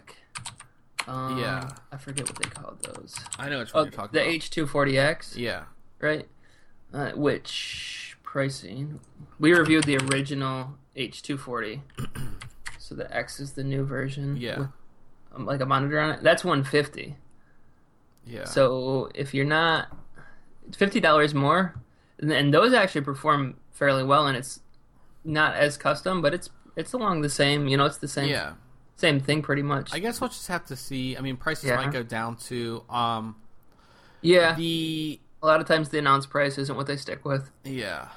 Um, Yeah. I forget what they called those. I know which one Oh, you're talking the about. H two forty X, Yeah. right? Uh, which pricing? We reviewed the original H two forty. So the X is the new version. Yeah. With, um, like a monitor on it. That's one fifty. Yeah. So if you're not fifty dollars more, and, and those actually perform fairly well, and it's not as custom, but it's it's along the same. You know, it's the same yeah. same thing pretty much. I guess we'll just have to see. I mean, prices Yeah. might go down to um yeah. the A lot of times the announced price isn't what they stick with. yeah.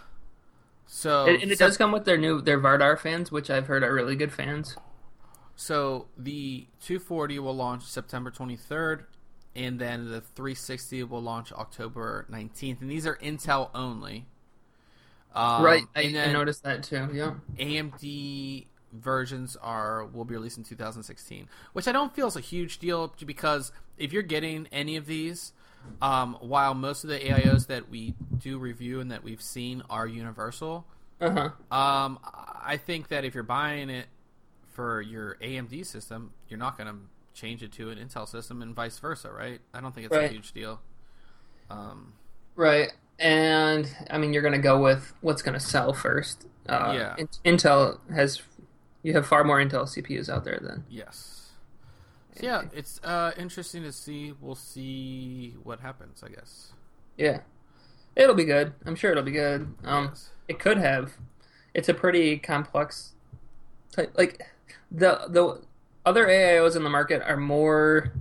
So And, and it so- does come with their new their Vardar fans, which I've heard are really good fans. So the two forty will launch September twenty-third, and then the three sixty will launch October nineteenth, and these are Intel only. Um, right. I, and I then noticed that too. Yeah. A M D versions are will be released in two thousand sixteen, which I don't feel is a huge deal because if you're getting any of these, um, while most of the A I Os that we do review and that we've seen are universal, Uh huh. um, I think that if you're buying it for your A M D system, you're not going to change it to an Intel system and vice versa, right? I don't think it's Right. a huge deal. Um, Right. And I mean, you're going to go with what's going to sell first. Uh, Yeah. In- Intel has you have far more Intel C P Us out there than yes. So yeah, it's uh, interesting to see. We'll see what happens, I guess. yeah. It'll be good. I'm sure it'll be good. Um, Yes. It could have. It's a pretty complex type. Like the the other A I Os in the market are more.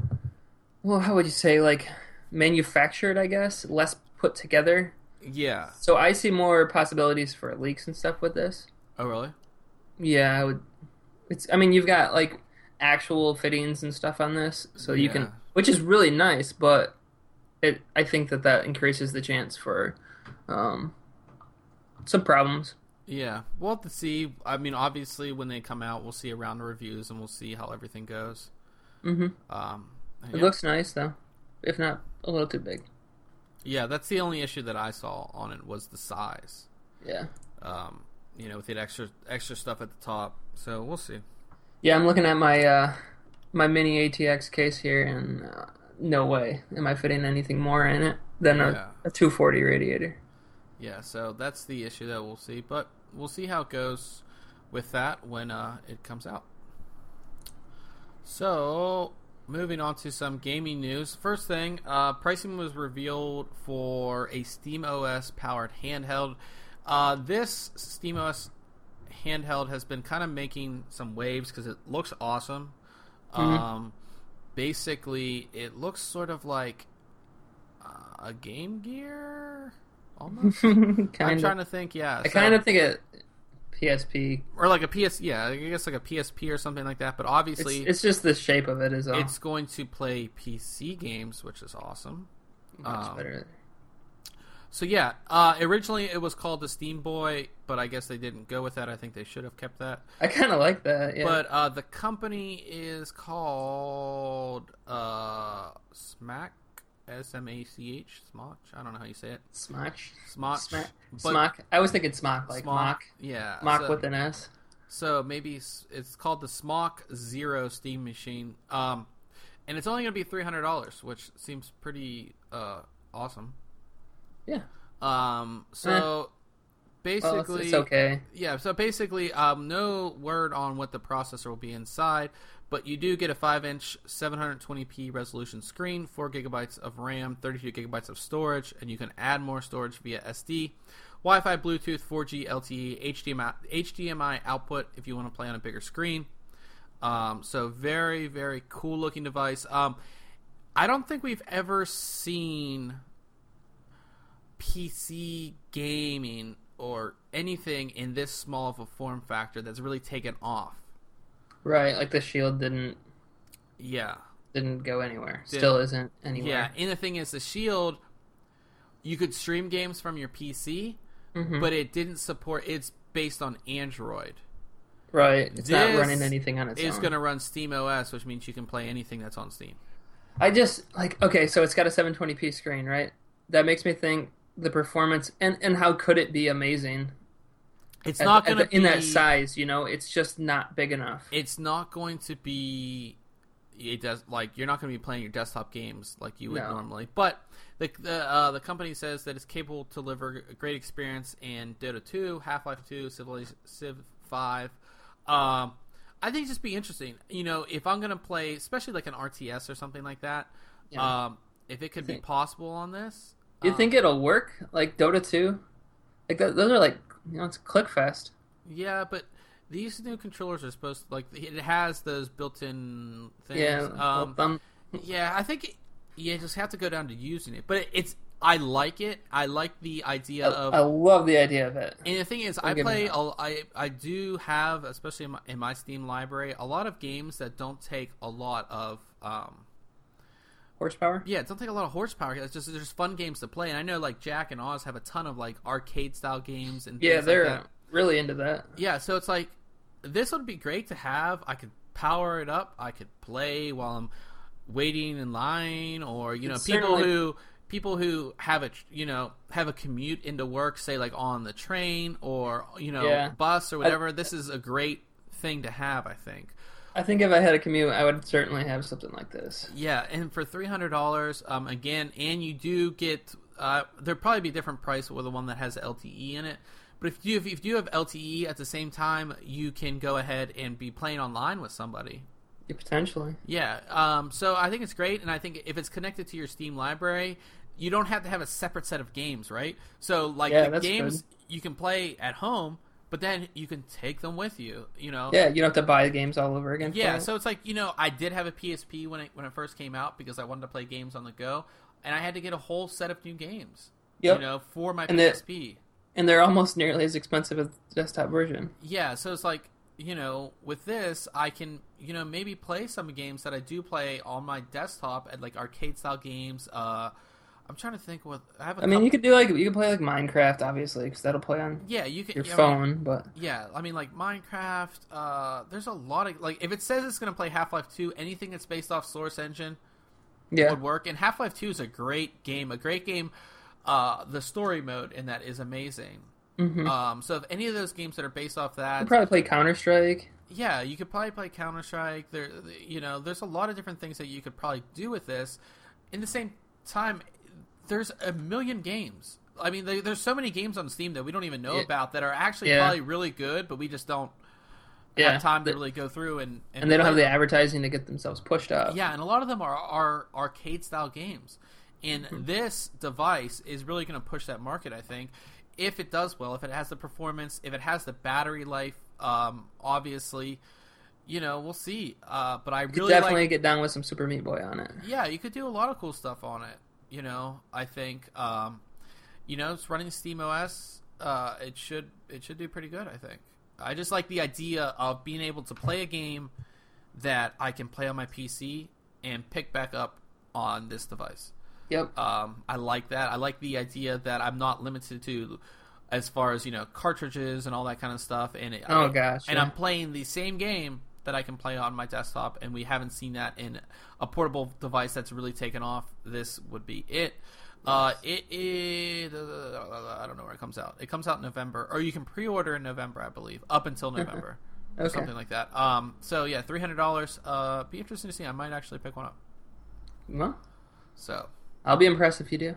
Well, how would you say like manufactured? I guess less put together. Yeah. So I see more possibilities for leaks and stuff with this. Oh, really? Yeah, I would. It's. I mean, you've got like actual fittings and stuff on this, so you Yeah. can, which is really nice. But it, I think that that increases the chance for um, some problems. Yeah. We'll have to see. I mean, obviously, when they come out, we'll see a round of reviews and we'll see how everything goes. Mm-hmm. Um, It yeah. looks nice though, if not a little too big. Yeah, that's the only issue that I saw on it was the size. Yeah. Um, you know, with the extra extra stuff at the top. So we'll see. Yeah, I'm looking at my uh, my mini A T X case here, and uh, no way am I fitting anything more in it than Yeah. a, a two forty radiator. Yeah, so that's the issue that we'll see, but we'll see how it goes with that when uh, it comes out. So, moving on to some gaming news. First thing, uh, pricing was revealed for a SteamOS powered handheld. Uh, this SteamOS handheld has been kind of making some waves because it looks awesome. Mhm. Um, basically, it looks sort of like uh, a Game Gear, almost. kind I'm of. trying to think. Yeah, I so- kind of think it P S P. or like a P S. Yeah, I guess like a P S P or something like that. But It's, obviously, it's, it's just the shape of it is all going to play P C games, which is awesome. much um, better. So yeah, uh, originally it was called the Steam Boy, but I guess they didn't go with that. I think they should have kept that. I kind of like that. Yeah. But uh, the company is called uh, Smack, S M A C H, Smoch. I don't know how you say it. Smoch. Smoch. Smack. But- Smock. I was thinking smock, like Smoch, mock. Yeah. Mock so, with an S. So maybe s- it's called the Smock Zero Steam Machine. Um, and it's only going to be three hundred dollars, which seems pretty uh, awesome. Yeah. Um, so Well, it's, basically, it's okay. yeah. So basically, um, no word on what the processor will be inside, but you do get a five-inch, seven twenty p resolution screen, four gigabytes of RAM, thirty-two gigabytes of storage, and you can add more storage via S D. Wi-Fi, Bluetooth, four G, L T E, H D M I, H D M I output if you want to play on a bigger screen. Um, so very, very cool looking device. Um, I don't think we've ever seen P C gaming or anything in this small of a form factor that's really taken off. Right, like the Shield didn't Yeah. didn't go anywhere. Didn't. Still isn't anywhere. Yeah, and the thing is, the Shield, you could stream games from your P C, mm-hmm. but it didn't support, it's based on Android. Right, it's This not running anything on its It's own. going to run SteamOS, which means you can play anything that's on Steam. I just, like, okay, so it's got a seven twenty p screen, right? That makes me think the performance, and, and how could it be amazing? It's At- not at going to the- be... in that size, you know? It's just not big enough. It's not going to be... It does like you're not going to be playing your desktop games like you would No. normally, but the the, uh, the company says that it's capable to deliver a great experience in Dota two, Half-Life two, Civ, Civ five. Um, I think it'd just be interesting. You know, if I'm going to play, especially like an R T S or something like that, Yeah. um, if it could think- be possible on this, Do you um, think it'll work? Like Dota two? Like, th- those are like, you know, it's ClickFest. Yeah, but these new controllers are supposed to, like, it has those built-in things. Yeah, Um, thumb. yeah, I think it, you just have to go down to using it. But it, it's, I like it. I like the idea I, of. I love the idea of it. And the thing is, Don't I get me play. wrong. A, I I do have, especially in my, in my Steam library, a lot of games that don't take a lot of. Um, Horsepower? yeah, it don't take a lot of horsepower. It's just there's fun games to play, and I know like Jack and Oz have a ton of like arcade style games and Yeah, things they're like that. really into that. Yeah, so it's like this would be great to have. I could power it up. I could play while I'm waiting in line, or you know, It's people certainly- who people who have a you know have a commute into work, say like on the train or you know Yeah. bus or whatever. This is a great thing to have, I think. I think if I had a commute, I would certainly have something like this. Yeah, and for three hundred dollars, um, again, and you do get uh, there'd probably be a different price with the one that has L T E in it. But if you if you do have L T E at the same time, you can go ahead and be playing online with somebody. Yeah, potentially. Yeah, um, so I think it's great, and I think if it's connected to your Steam library, you don't have to have a separate set of games, right? So like Yeah, the that's games good. you can play at home, but then you can take them with you. You know. Yeah, you don't have to buy the games all over again. for Yeah, it. so it's like, you know, I did have a P S P when it when it first came out because I wanted to play games on the go, and I had to get a whole set of new games. Yep. You know, for my And the- P S P. And they're almost nearly as expensive as the desktop version. Yeah, so it's like, you know, with this, I can, you know, maybe play some games that I do play on my desktop at like arcade style games. Uh, I'm trying to think what I have. A I mean, couple- you could do like you could play like Minecraft, obviously, because that'll play on yeah, you can your I mean, phone. But yeah, I mean, like Minecraft. Uh, there's a lot of like, if it says it's going to play Half-Life two, anything that's based off Source Engine yeah, would work. And Half-Life two is a great game, a great game. Uh, the story mode in that is amazing. mm-hmm. Um, so if any of those games that are based off that, you probably play Counter Strike. yeah, you could probably play Counter Strike. There, you know, there's a lot of different things that you could probably do with this. In the same time, there's a million games. I mean, there, there's so many games on Steam that we don't even know Yeah. about that are actually Yeah. probably really good, but we just don't Yeah, have time to but- really go through and and they don't have play the advertising to get themselves pushed up. yeah, and a lot of them are, are arcade style games. And Mm-hmm. this device is really going to push that market, I think, if it does well, if it has the performance, if it has the battery life, um, obviously, you know, we'll see. Uh, but I You could really definitely like, get down with some Super Meat Boy on it. yeah, you could do a lot of cool stuff on it. You know, I think, um, you know, it's running SteamOS. Uh, it should it should do pretty good, I think. I just like the idea of being able to play a game that I can play on my P C and pick back up on this device. Yep. Um, I like that. I like the idea that I'm not limited to as far as, you know, cartridges and all that kind of stuff. And it, Oh, I- gosh, and yeah. I'm playing the same game that I can play on my desktop, and we haven't seen that in a portable device that's really taken off. This would be it. Uh, it is. I don't know where it comes out. It comes out in November, or you can pre-order in November, I believe, up until November, or Okay. something like that. Um, so yeah, three hundred dollars. Uh, be interesting to see. I might actually pick one up. Well, So I'll be impressed if you do.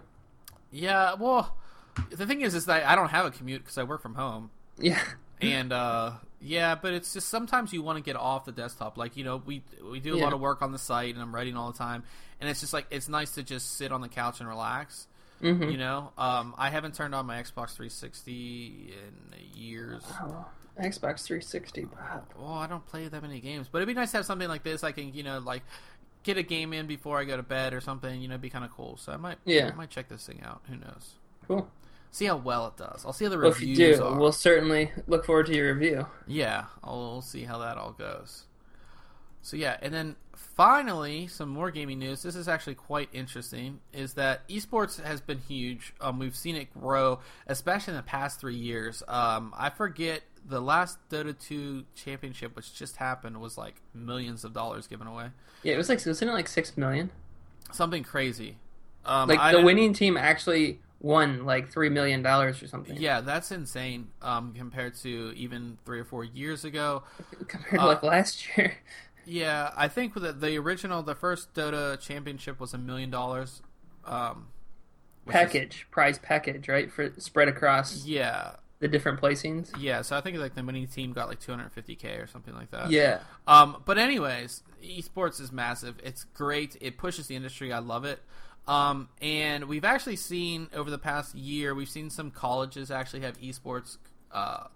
yeah, well, the thing is, is that I don't have a commute because I work from home, Yeah. and uh, yeah, but it's just sometimes you want to get off the desktop. Like, you know, we we do a Yeah. lot of work on the site, and I'm writing all the time, and it's just like it's nice to just sit on the couch and relax. Mm-hmm. You know, um, I haven't turned on my Xbox three sixty in years. Wow. Xbox three sixty. Wow. Well, I don't play that many games, but it'd be nice to have something like this. I can, you know, like get a game in before I go to bed or something. You know, it'd be kind of cool. So I might, Yeah. I might check this thing out. Who knows? Cool. See how well it does. I'll see how the Well, if reviews you do, are. we'll certainly look forward to your review. Yeah, I'll, we'll see how that all goes. So yeah, and then finally, some more gaming news. This is actually quite interesting. Is that esports has been huge. Um, we've seen it grow, especially in the past three years. Um, I forget the last Dota two championship, which just happened, was like millions of dollars given away. Yeah, it was like wasn't it like six million? Something crazy. Um, Like I the didn't- winning team actually won like three million dollars or something. Yeah, that's insane. Um, compared to even three or four years ago. Compared to Uh, like last year. Yeah, I think that the original, the first Dota championship was a million dollars. Um, which is- Package, prize package, right? For spread across Yeah, the different placings. yeah. So I think like the winning team got like two hundred fifty k or something like that. Yeah. Um, but anyways, esports is massive. It's great. It pushes the industry. I love it. Um, and we've actually seen over the past year, we've seen some colleges actually have esports uh,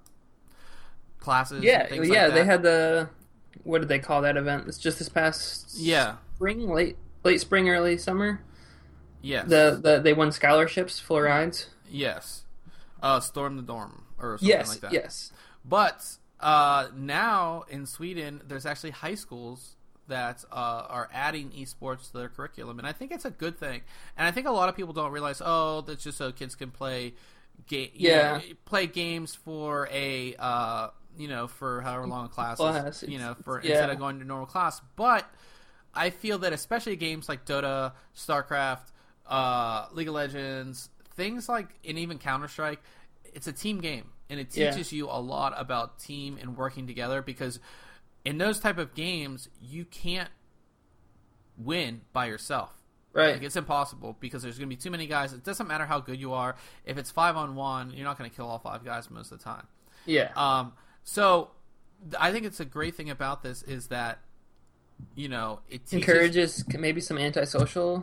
classes. Yeah, and things yeah, like they that. had the what did they call that event? It's just this past Yeah. spring, late late spring, early summer. Yes. The the they won scholarships, full rides. Yes. Uh, Storm the Dorm or something Yes, like that. yes. But uh, now in Sweden, there's actually high schools that uh, are adding esports to their curriculum, and I think it's a good thing. And I think a lot of people don't realize, oh, that's just so kids can play, ga- you Yeah. know, play games for a, uh, you know, for however long a class, Class, is, you know, it's- for yeah. instead of going to normal class. But I feel that especially games like Dota, StarCraft, uh, League of Legends, things like, and even Counter-Strike, it's a team game, and it Yeah. teaches you a lot about team and working together, because in those type of games, you can't win by yourself. Right. Like, it's impossible, because there's going to be too many guys. It doesn't matter how good you are. If it's five on one, you're not going to kill all five guys most of the time. Yeah. Um, so th- I think it's a great thing about this is that, you know, it teaches, Encourages maybe some antisocial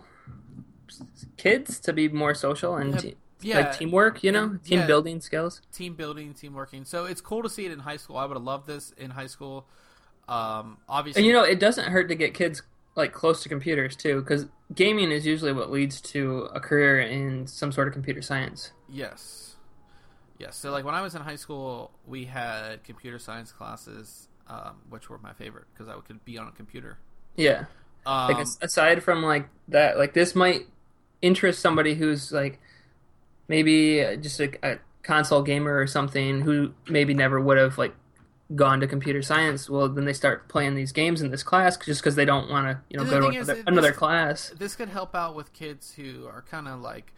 kids to be more social and Yeah, te- yeah. like teamwork, you know, And- team yeah. building skills. team building, team working. So it's cool to see it in high school. I would have loved this in high school. Um, obviously, And you know, it doesn't hurt to get kids like close to computers too, because gaming is usually what leads to a career in some sort of computer science. yes, yes. So like when I was in high school, we had computer science classes, um, which were my favorite because I could be on a computer. Yeah. Um, Like as- aside from like that, like this might interest somebody who's like maybe uh, just a, a console gamer or something who maybe never would have like gone to computer science. Well, then they start playing these games in this class just because they don't want to, you know, And go the to thing is, another, it- another this- class. this could help out with kids who are kind of like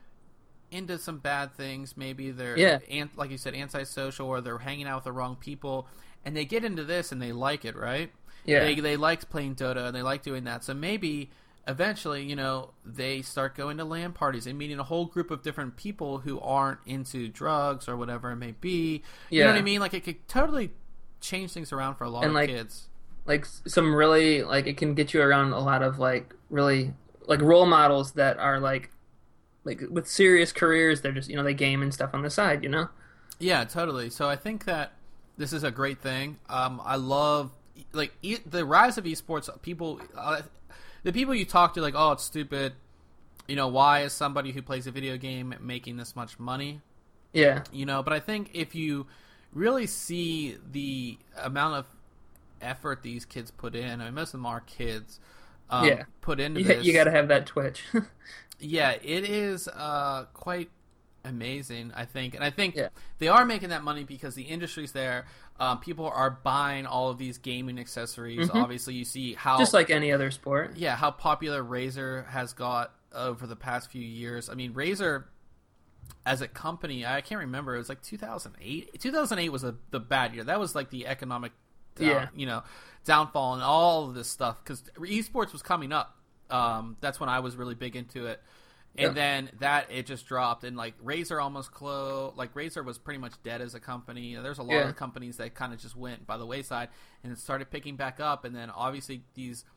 into some bad things. Maybe they're, Yeah. an, like you said, antisocial, or they're hanging out with the wrong people, and they get into this and they like it, right? Yeah. They they like playing Dota and they like doing that. So maybe eventually, you know, they start going to LAN parties and meeting a whole group of different people who aren't into drugs or whatever it may be. You know Yeah. what I mean? Like, it could totally change things around for a lot And, of like, kids. Like some really like it can get you around a lot of like really like role models that are like like with serious careers. They're just, you know, they game and stuff on the side, you know. Yeah, totally. So I think that this is a great thing. Um, I love like e- the rise of esports. People, uh, the people you talk to, like, oh, it's stupid. You know, why is somebody who plays a video game making this much money? Yeah. You know, but I think if you really see the amount of effort these kids put in, I mean, most of them are kids. Um, Yeah. Put into You, this. you got to have that twitch. Yeah, it is uh, quite amazing, I think. And I think Yeah. they are making that money because the industry's there. Um, people are buying all of these gaming accessories. Mhm. Obviously, you see how... Just like any other sport. Yeah, how popular Razer has got over the past few years. I mean, Razer, as a company, I can't remember. It was like two thousand eight. two thousand eight was a, the bad year. That was like the economic down, Yeah. you know, downfall and all of this stuff. Because esports was coming up. Um, that's when I was really big into it. And Yeah. then that, it just dropped. And like Razer almost closed. Like Razer was pretty much dead as a company. There's a lot Yeah. of companies that kind of just went by the wayside. And it started picking back up. And then obviously these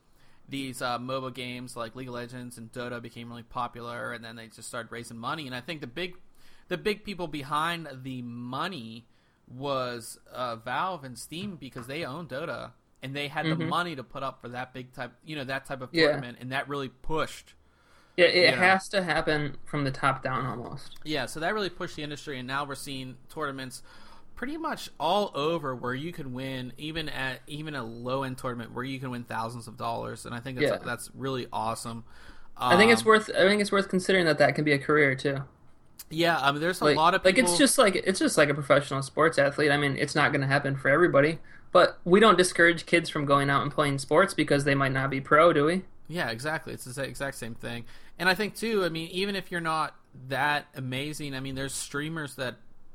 these uh, MOBA games like League of Legends and Dota became really popular, and then they just started raising money. And I think the big, the big people behind the money was uh, Valve and Steam, because they own Dota and they had mm-hmm. the money to put up for that big type, you know, that type of tournament, yeah. and that really pushed. Yeah, it has know. to happen from the top down almost. Yeah, so that really pushed the industry, and now we're seeing tournaments pretty much all over where you can win, even at even a low end tournament where you can win thousands of dollars, and I think that's, yeah. that's really awesome. Um, I think it's worth. I think it's worth considering that that can be a career too. Yeah, I mean, there's a like, lot of people. Like it's just like it's just like a professional sports athlete. I mean, it's not going to happen for everybody, but we don't discourage kids from going out and playing sports because they might not be pro, do we? Yeah, exactly. It's the exact same thing. And I think, too, I mean, even if you're not that amazing, I mean, there's streamers that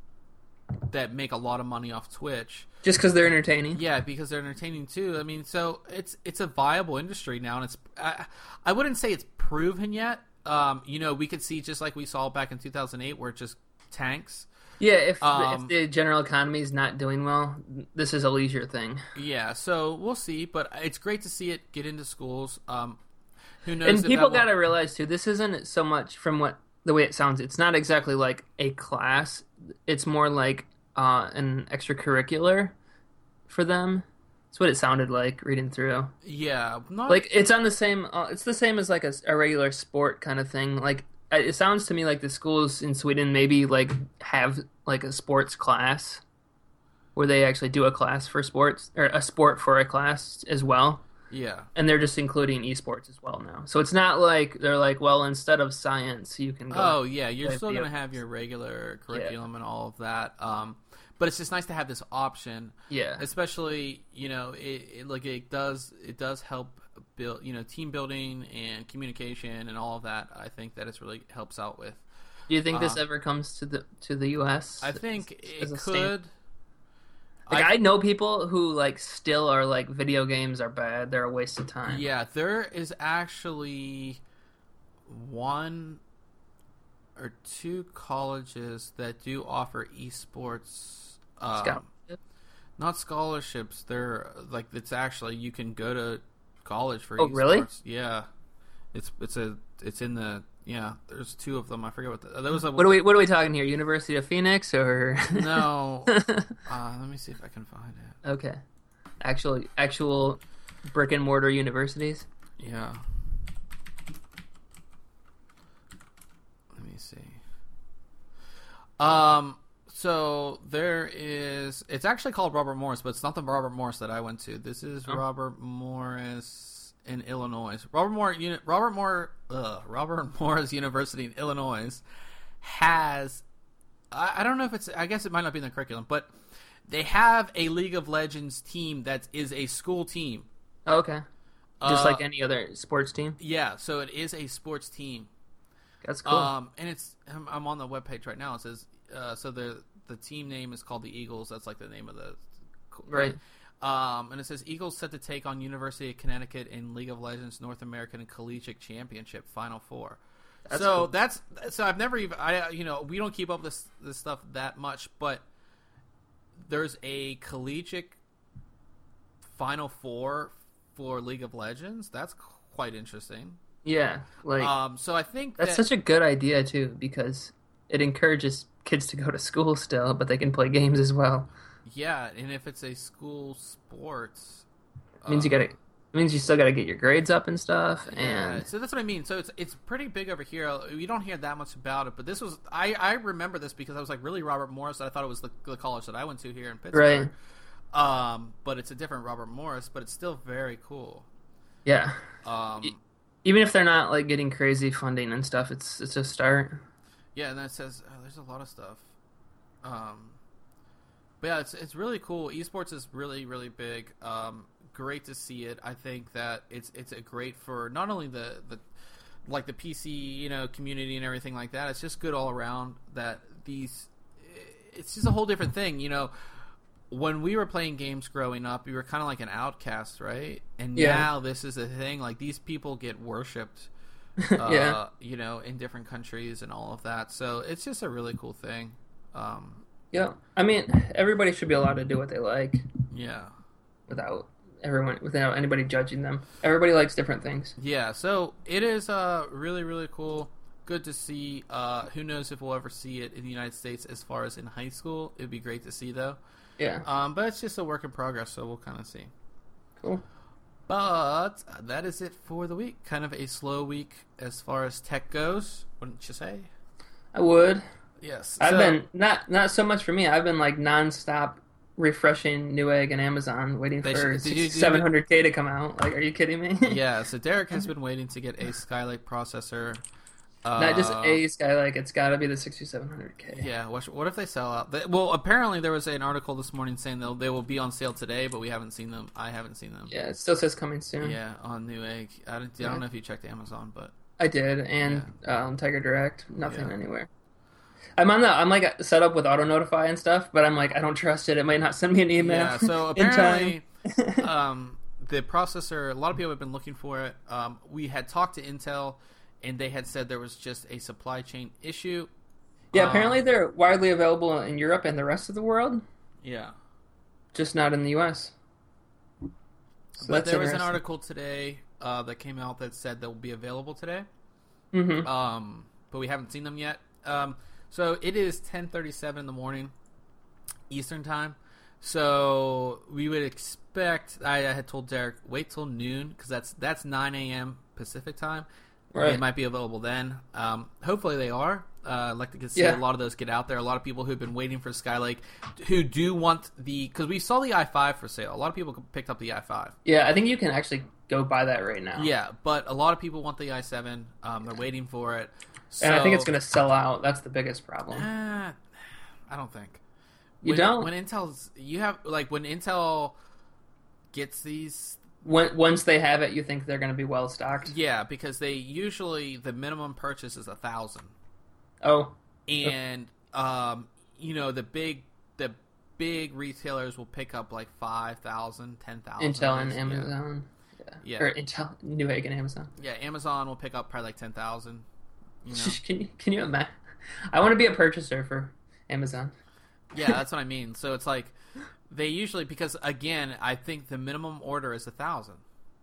that make a lot of money off Twitch. Just because they're entertaining? Yeah, because they're entertaining, too. I mean, so it's it's a viable industry now, and it's I, I wouldn't say it's proven yet. Um, you know, we could see, just like we saw back in two thousand eight, where it just tanks. Yeah, if, um, if the general economy is not doing well, this is a leisure thing. Yeah, so we'll see, but it's great to see it get into schools. Um, who knows? And people got to realize, too, this isn't so much from what the way it sounds. It's not exactly like a class. It's more like uh, an extracurricular for them. That's what it sounded like reading through. Yeah, not... like it's on the same. Uh, it's the same as like a, a regular sport kind of thing. Like it sounds to me like the schools in Sweden maybe like have like a sports class where they actually do a class for sports or a sport for a class as well. Yeah, and they're just including esports as well now. So it's not like they're like, well, instead of science, you can go. Oh yeah, you're still gonna have your regular curriculum yeah. and all of that. Um, But it's just nice to have this option. Yeah. Especially, you know, it, it like it does it does help build, you know, team building and communication and all of that. I think that it really helps out with. Do you think uh, this ever comes to the to the U S? I think as, it as could. Like I, I know people who like still are like video games are bad. They're a waste of time. Yeah, there is actually one or two colleges that do offer esports. Um, not scholarships. They're like it's actually you can go to college for. Oh, esports. Really? Yeah, it's it's a it's in the yeah. There's two of them. I forget what the, there was. A, what are we What are we talking here? University of Phoenix or no? uh, let me see if I can find it. Okay, actual actual brick and mortar universities. Yeah. Let me see. Um. So there is. It's actually called Robert Morris, but it's not the Robert Morris that I went to. This is oh. Robert Morris in Illinois. Robert Moore. Robert Moore. Ugh, Robert Morris University in Illinois has. I, I don't know if it's. I guess it might not be in the curriculum, but they have a League of Legends team that is a school team. Oh, okay. Just uh, like any other sports team. Yeah. So it is a sports team. That's cool. Um, and it's. I'm, I'm on the webpage right now. It says. Uh, so the the team name is called the Eagles. That's like the name of the right. Um, and it says Eagles set to take on University of Connecticut in League of Legends North American and Collegiate Championship Final Four. That's so cool. that's so I've never even I you know we don't keep up this this stuff that much, but there's a collegiate Final Four for League of Legends. That's quite interesting. Yeah, like um, so I think that's that, such a good idea too because it encourages kids to go to school still, but they can play games as well. Yeah, and if it's a school sports, it means um, you gotta. It means you still gotta get your grades up and stuff. And yeah, so that's what I mean. So it's it's pretty big over here. We don't hear that much about it, but this was I, I remember this because I was like really Robert Morris. I thought it was the, the college that I went to here in Pittsburgh. Right. Um, but it's a different Robert Morris, but it's still very cool. Yeah. Um, even if they're not like getting crazy funding and stuff, it's it's a start. Yeah, and then it says oh, there's a lot of stuff. Um, but yeah, it's it's really cool. Esports is really really big. Um, great to see it. I think that it's it's a great for not only the, the like the P C you know community and everything like that. It's just good all around. That these it's just a whole different thing. You know, when we were playing games growing up, we were kind of like an outcast, right? And yeah. now this is a thing. Like these people get worshipped. uh, yeah. You know, in different countries and all of that. So it's just a really cool thing. Um, yeah. I mean, everybody should be allowed to do what they like. Yeah. Without everyone without anybody judging them. Everybody likes different things. Yeah, so it is uh, really, really cool. Good to see. Uh, who knows if we'll ever see it in the United States as far as in high school. It'd be great to see, though. Yeah. Um, but it's just a work in progress, so we'll kind of see. Cool. But that is it for the week. Kind of a slow week as far as tech goes, wouldn't you say? I would. Yes. I've so, been, not not so much for me, I've been like nonstop refreshing Newegg and Amazon, waiting They for should- did you- did you- seven hundred K to come out. Like, are you kidding me? Yeah, so Derek has been waiting to get a Skylake processor. Uh, Not just a Skylake, it's got to be the sixty-seven hundred K. Yeah, what, what if they sell out? They, well, apparently there was an article this morning saying they'll, they will be on sale today, but we haven't seen them. I haven't seen them. Yeah, it still says coming soon. Yeah, on Newegg. I don't, I Yeah. don't know if you checked Amazon, but I did, and um, Tiger Direct, nothing Yeah. anywhere. I'm on the, I'm like set up with Auto Notify and stuff, but I'm like, I don't trust it. It might not send me an email. yeah. So in time. apparently, um, the processor. A lot of people have been looking for it. Um, we had talked to Intel, and they had said there was just a supply chain issue. Yeah, Um, apparently they're widely available in Europe and the rest of the world, Yeah. just not in the U S. So But that's there was an interesting. article today uh, that came out that said they'll be available today. Mm-hmm. Um, but we haven't seen them yet. Um, so it is ten thirty-seven in the morning, Eastern time. So we would expect. I, I had told Derek wait till noon because that's that's nine a.m. Pacific time. Right. They might be available then. Um, hopefully they are. Uh, I'd like to get, see Yeah. a lot of those get out there. A lot of people who've been waiting for Skylake, who do want the because we saw the i five for sale. A lot of people picked up the i five. Yeah, I think you can actually go buy that right now. Yeah, but a lot of people want the i seven. Um, they're waiting for it. So, And I think it's going to sell out. That's the biggest problem. Uh, I don't think. You when, don't? When Intel's you have like when Intel gets these. When, once they have it, you think they're going to be well stocked? Yeah, because they usually the minimum purchase is a thousand, Oh, and um, you know the big the big retailers will pick up like five thousand, ten thousand. Intel and Yeah. Amazon. Yeah. Yeah. Or Intel, Newegg and Amazon. Yeah, Amazon will pick up probably like ten thousand. You know. Can you can you imagine? I want to be a purchaser for Amazon. Yeah, that's what I mean. So it's like they usually because again, I think the minimum order is a thousand.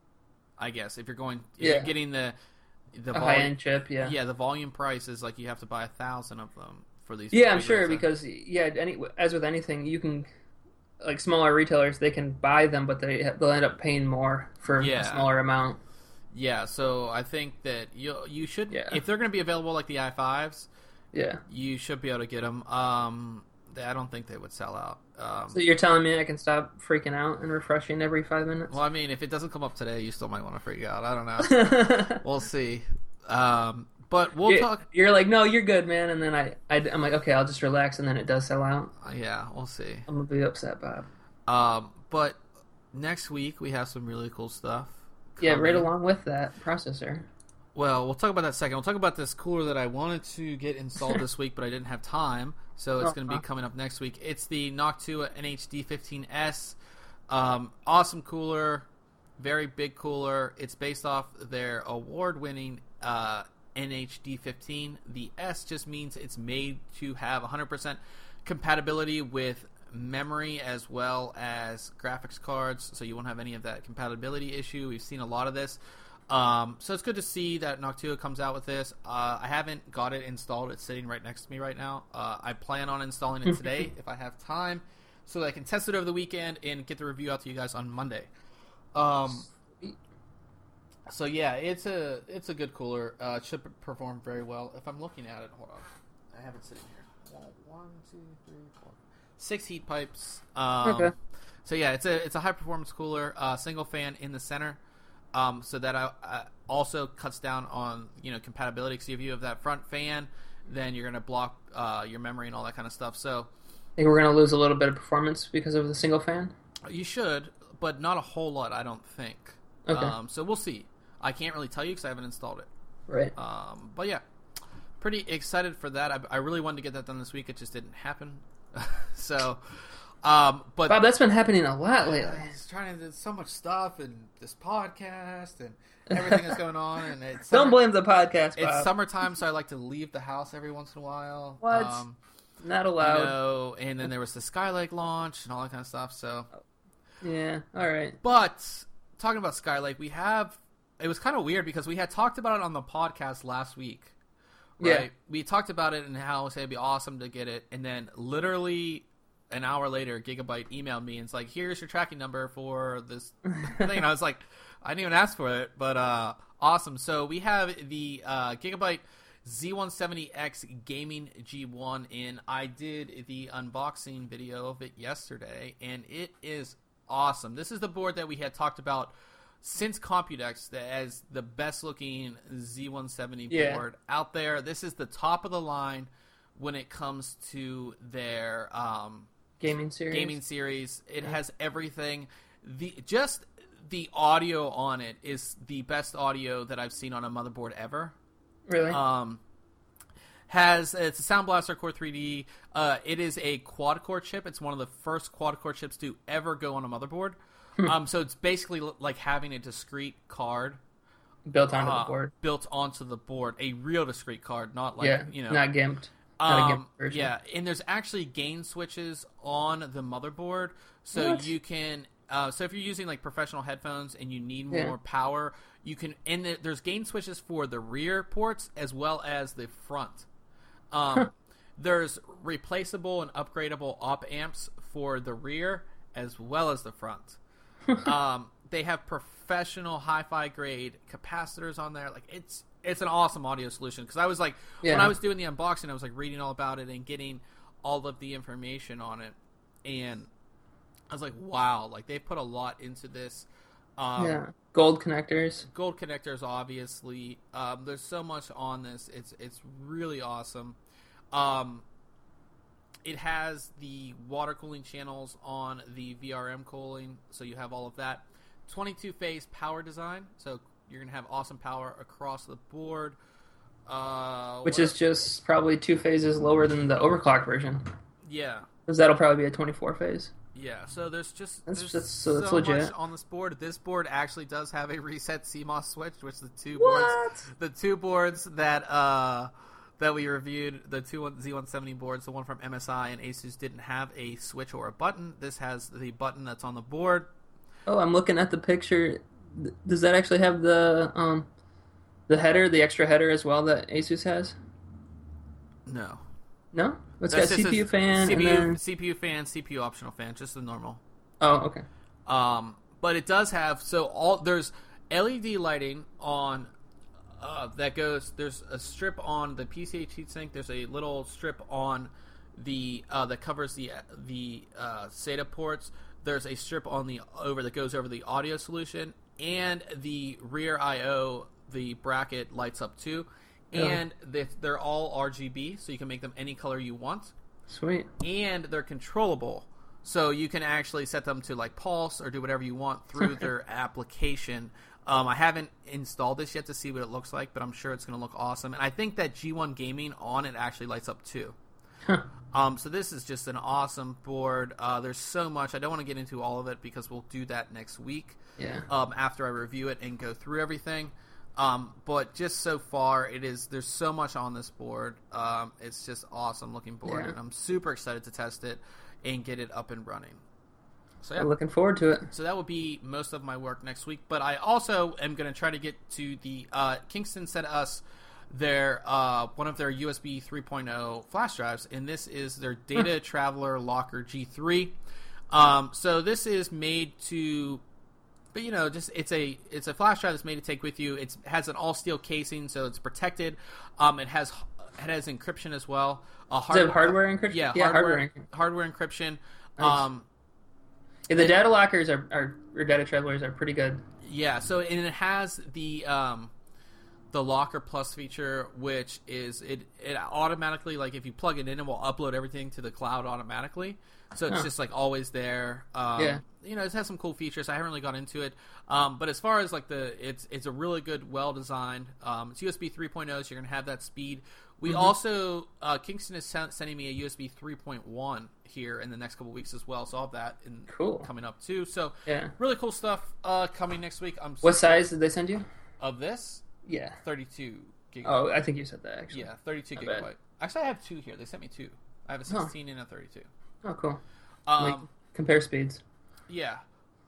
I guess if you're going, if Yeah. you're getting the the A volume, high end chip, yeah. yeah, the volume price is like you have to buy a thousand of them for these. Yeah, I'm big sure retail- because yeah, any as with anything, you can like smaller retailers they can buy them, but they they'll end up paying more for Yeah. a smaller amount. Yeah, so I think that you you should Yeah. if they're going to be available like the i fives, Yeah. you should be able to get them. Um, I don't think they would sell out. Um, So you're telling me I can stop freaking out and refreshing every five minutes? well, I mean, if it doesn't come up today, you still might want to freak out. I don't know. We'll see. Um, but we'll you're, talk. you're like, no, you're good, man. And then I, I, I'm like, okay, I'll just relax. And then it does sell out. Yeah, we'll see. I'm gonna be upset, Bob. Um, but next week we have some really cool stuff. Yeah, right coming. along with that processor. Well, we'll talk about that second. We'll talk about this cooler that I wanted to get installed this week, but I didn't have time. So it's going to be Uh-huh. coming up next week. It's the Noctua N H D fifteen S. Um, awesome cooler, very big cooler. It's based off their award-winning uh, N H D fifteen. The S just means it's made to have one hundred percent compatibility with memory as well as graphics cards, so you won't have any of that compatibility issue. We've seen a lot of this. Um, so it's good to see that Noctua comes out with this. Uh, I haven't got it installed. It's sitting right next to me right now. Uh, I plan on installing it today if I have time so that I can test it over the weekend and get the review out to you guys on Monday. Um, so yeah, it's a it's a good cooler. Uh, it should perform very well. If I'm looking at it, hold on. I have it sitting here. One, one, two, three, four. Six heat pipes. Um, Okay. So yeah, it's a it's a high performance cooler. Uh, single fan in the center. Um, so that I, I also cuts down on you know compatibility. Because if you have that front fan, then you're gonna block uh, your memory and all that kind of stuff. So Think we're gonna lose a little bit of performance because of the single fan? you should, but not a whole lot, I don't think. Okay. Um, so we'll see. I can't really tell you because I haven't installed it. Right. Um, but yeah, pretty excited for that. I, I really wanted to get that done this week. It just didn't happen. so, um, but Bob, that's been happening a lot lately. I was trying to do so much stuff and this podcast and everything that's going on. And it's Don't summer- blame the podcast, It's Bob. summertime, so I like to leave the house every once in a while. What? Um, Not you allowed. know, and then there was the Skylake launch and all that kind of stuff. So, Yeah, all right. But talking about Skylake, we have. It was kind of weird because we had talked about it on the podcast last week. Right? Yeah. We talked about it and how it'd be awesome to get it, and then literally an hour later, Gigabyte emailed me and it's like, "Here's your tracking number for this thing." And I was like, "I didn't even ask for it," but uh, awesome. So we have the uh, Gigabyte Z one seventy X Gaming G one, and I did the unboxing video of it yesterday, and it is awesome. This is the board that we had talked about since Computex as the best looking Z one seventy Yeah. board out there. This is the top of the line when it comes to their um, Gaming series. gaming series. It Yeah. has everything. The just the audio on it is the best audio that I've seen on a motherboard ever. Really? Um, has it's a Sound Blaster Core three D. Uh, it is a quad core chip. It's one of the first quad core chips to ever go on a motherboard. um, so it's basically l- like having a discrete card Built onto uh, the board. built onto the board, a real discrete card, not like Yeah, you know, not gimped. Not a um, gimped version. yeah. And there's actually gain switches on the motherboard, so What? you can. Uh, so if you're using like professional headphones and you need more Yeah. power, you can. And the, there's gain switches for the rear ports as well as the front. Um, there's replaceable and upgradable op amps for the rear as well as the front. um, they have professional hi-fi grade capacitors on there. Like it's it's an awesome audio solution because I was like when Yeah. I was doing the unboxing, I was like reading all about it and getting all of the information on it, and I was like, wow, like they put a lot into this. Um, yeah. Gold connectors. Gold connectors, obviously. Um, there's so much on this. It's it's really awesome. Um, it has the water cooling channels on the V R M cooling, so you have all of that. twenty-two phase power design, so you're gonna have awesome power across the board. Uh, Which what- is just probably two phases lower than the overclock version. yeah. Because that'll probably be a twenty-four phase. Yeah, so there's just That's- there's that's- so that's so legit. much on this board. This board actually does have a reset C MOS switch, which the two boards, What? the two boards that uh that we reviewed, the two Z one seventy boards, the one from M S I and Asus didn't have a switch or a button. This has the button that's on the board. Oh, I'm looking at the picture. Th- Does that actually have the um the header, the extra header as well that Asus has? No, No? It's That's got just C P U a fan C P U, and then... C P U fan, C P U optional fan, just the normal. Oh, okay. Um, but it does have so all there's L E D lighting on uh, that goes. There's a strip on the P C H heatsink. There's a little strip on the uh, that covers the the uh, SATA ports. There's a strip on the over that goes over the audio solution, and the rear I O. The bracket lights up too, Yeah. and they, they're all R G B, so you can make them any color you want. Sweet. And they're controllable, so you can actually set them to like pulse or do whatever you want through their application. Um, I haven't installed this yet to see what it looks like, but I'm sure it's going to look awesome. And I think that G one Gaming on it actually lights up too. Huh. Um, so this is just an awesome board. Uh, there's so much. I don't want to get into all of it because we'll do that next week Yeah. um, after I review it and go through everything. Um, but just so far, it is. There's so much on this board. Um, it's just awesome looking board, Yeah. and I'm super excited to test it and get it up and running. So yeah, I'm looking forward to it. so that will be most of my work next week. But I also am going to try to get to the uh, Kingston sent us their uh, one of their U S B three point oh flash drives, and this is their Data Traveler Locker G three. Um, so this is made to. But you know, just it's a it's a flash drive that's made to take with you. It's, it has an all steel casing, so it's protected. Um, it has it has encryption as well. Uh, Does it have hardware encryption? Yeah, Yeah, hardware hardware hardware encryption. Nice. Um, Yeah, the data lockers are, are or data travelers are pretty good. yeah, so and it has the um, the Locker Plus feature, which is it it automatically, like if you plug it in, it will upload everything to the cloud automatically. So it's Huh. just like always there. Um, Yeah. You know, it has some cool features. I haven't really got into it. Um, but as far as like the, it's it's a really good, well designed. Um, it's U S B three point oh, so you're gonna have that speed. We Mm-hmm. also uh, Kingston is sen- sending me a U S B three point one here in the next couple weeks as well. So I'll have that in, Cool. coming up too. So Yeah. really cool stuff uh, coming next week. I'm What super- size did they send you? of this? Yeah. thirty-two gigabyte. Oh, I think you said that actually. Yeah, thirty-two Not bad. gigabyte. Actually, I have two here. They sent me two. I have a Huh. sixteen and a thirty-two. Oh, cool. Um, Like, compare speeds. yeah.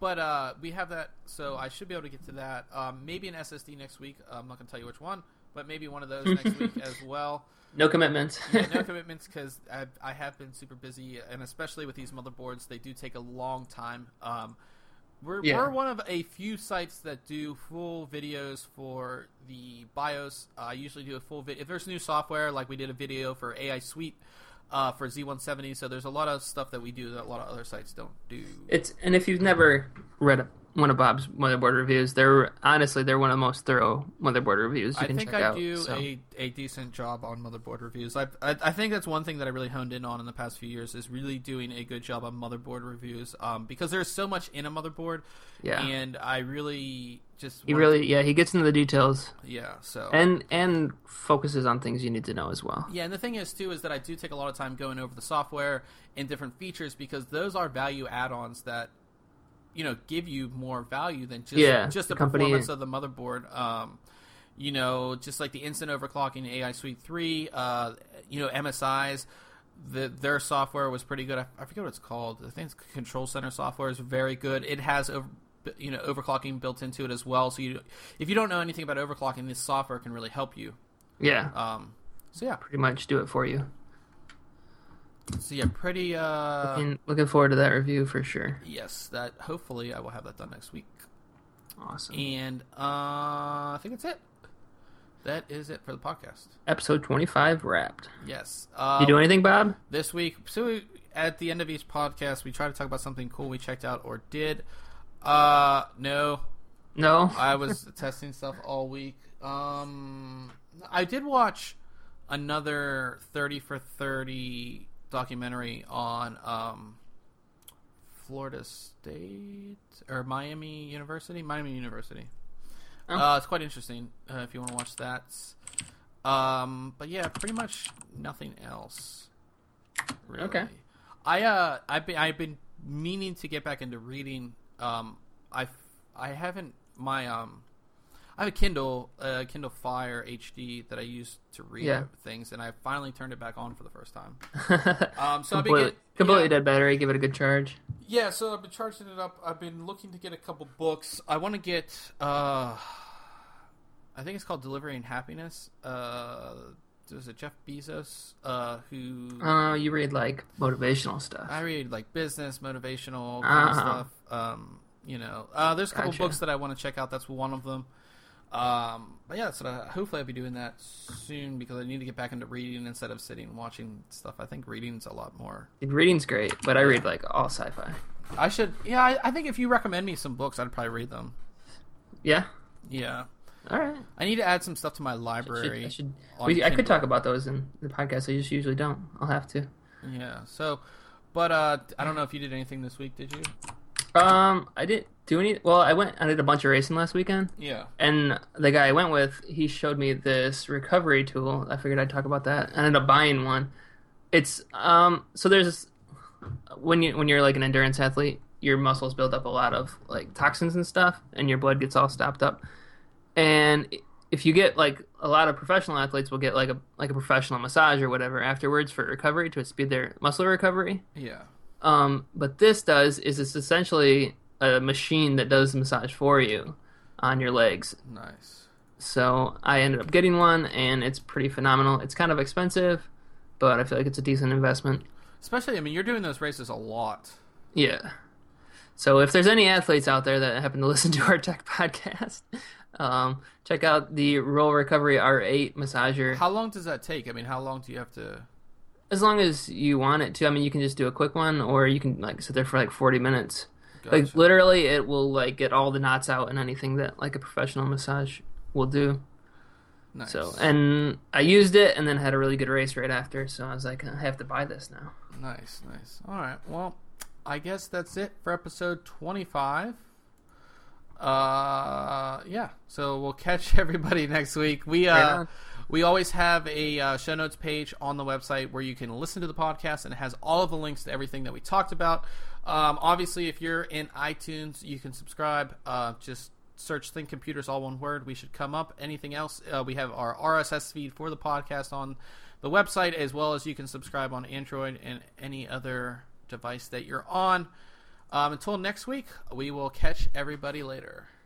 but uh, we have that, so I should be able to get to that. Um, maybe an S S D next week. I'm not going to tell you which one, but maybe one of those next week as well. No commitments. Yeah, no commitments because I, I have been super busy, and especially with these motherboards, they do take a long time. Um, we're, Yeah. we're one of a few sites that do full videos for the BIOS. Uh, I usually do a full video. If there's new software, like we did a video for A I Suite uh, for Z one seventy, so there's a lot of stuff that we do that a lot of other sites don't do. It's and if you've never read a, one of Bob's motherboard reviews, they're honestly they're one of the most thorough motherboard reviews you I can think check I out. do so. a, a decent job on motherboard reviews. I, I I think that's one thing that I really honed in on in the past few years is really doing a good job on motherboard reviews. Um, because there's so much in a motherboard, Yeah, and I really just he want really to- yeah he gets into the details yeah. So and and focuses on things you need to know as well. yeah, and the thing is too is that I do take a lot of time going over the software and different features because those are value add-ons that, you know, give you more value than just Yeah, just the the company- performance of the motherboard. Um, you know, just like the instant overclocking A I Suite three, uh, you know, M S I's, the, their software was pretty good. I, I forget what it's called. I think it's Control Center software is very good. It has over, you know, overclocking built into it as well. So you, if you don't know anything about overclocking, this software can really help you. Yeah, Um, so yeah, pretty much do it for you. so yeah, pretty. Uh, And looking forward to that review for sure. yes, that hopefully I will have that done next week. Awesome. And uh, I think that's it. That is it for the podcast. Episode twenty-five wrapped. Yes. Uh, You do anything, Bob? this week? So we, at the end of each podcast, we try to talk about something cool we checked out or did. Uh, no, No. I was testing stuff all week. Um, I did watch another thirty for thirty documentary on um, Florida State or Miami University. Miami University. Oh. Uh, it's quite interesting uh, if you want to watch that. Um, but yeah, pretty much nothing else. Really. Okay. I uh, I've been I've been meaning to get back into reading. Um, I I haven't my um, I have a Kindle, uh, Kindle Fire H D that I use to read Yeah. things, and I finally turned it back on for the first time. Um, so I've been completely, get, completely yeah. dead battery. Give it a good charge. Yeah, so I've been charging it up. I've been looking to get a couple books. I want to get, uh, I think it's called Delivering Happiness. Uh, there's a Jeff Bezos, uh, who Uh, you read like motivational stuff. I read like business, motivational kind of Uh-huh. stuff. Um, you know, uh, there's a couple Gotcha. books that I want to check out. That's one of them. Um, but yeah, so I, hopefully I'll be doing that soon because I need to get back into reading instead of sitting and watching stuff. I think reading's a lot more. Reading's great, but I read like all sci-fi. I should, yeah, I, I think if you recommend me some books, I'd probably read them. Yeah. Yeah. All right. I need to add some stuff to my Should, library. I should. on We, I could Kindle. talk about those in the podcast. I just usually don't. I'll have to. Yeah. So, but uh, I don't know if you did anything this week. Did you? Um, I didn't do any. Well, I went. I did a bunch of racing last weekend, Yeah. and the guy I went with, he showed me this recovery tool. I figured I'd talk about that. I ended up buying one. It's um. So there's this, when you when you're like an endurance athlete, your muscles build up a lot of like toxins and stuff, and your blood gets all stopped up. And if you get like a lot of professional athletes will get like a like a professional massage or whatever afterwards for recovery to speed their muscle recovery. Yeah. Um, but this does is it's essentially a machine that does the massage for you on your legs. Nice. So I ended up getting one, and it's pretty phenomenal. It's kind of expensive, but I feel like it's a decent investment. Especially, I mean, you're doing those races a lot. Yeah. So if there's any athletes out there that happen to listen to our tech podcast, um, check out the Roll Recovery R eight massager. How long does that take? I mean, how long do you have to? As long as you want it to. I mean, you can just do a quick one, or you can like sit there for like forty minutes. Gotcha. Like literally, it will like get all the knots out and anything that like a professional massage will do. Nice. So, and I used it, and then had a really good race right after. So I was like, I have to buy this now. Nice, nice. All right. Well, I guess that's it for episode twenty-five. Uh, yeah. So we'll catch everybody next week. We Right uh, on. we always have a uh, show notes page on the website where you can listen to the podcast, and it has all of the links to everything that we talked about. Um, obviously, if you're in iTunes, you can subscribe. Uh, just search Think Computers, all one word. We should come up. Anything else? Uh, we have our R S S feed for the podcast on the website, as well as you can subscribe on Android and any other device that you're on. Um, until next week, we will catch everybody later.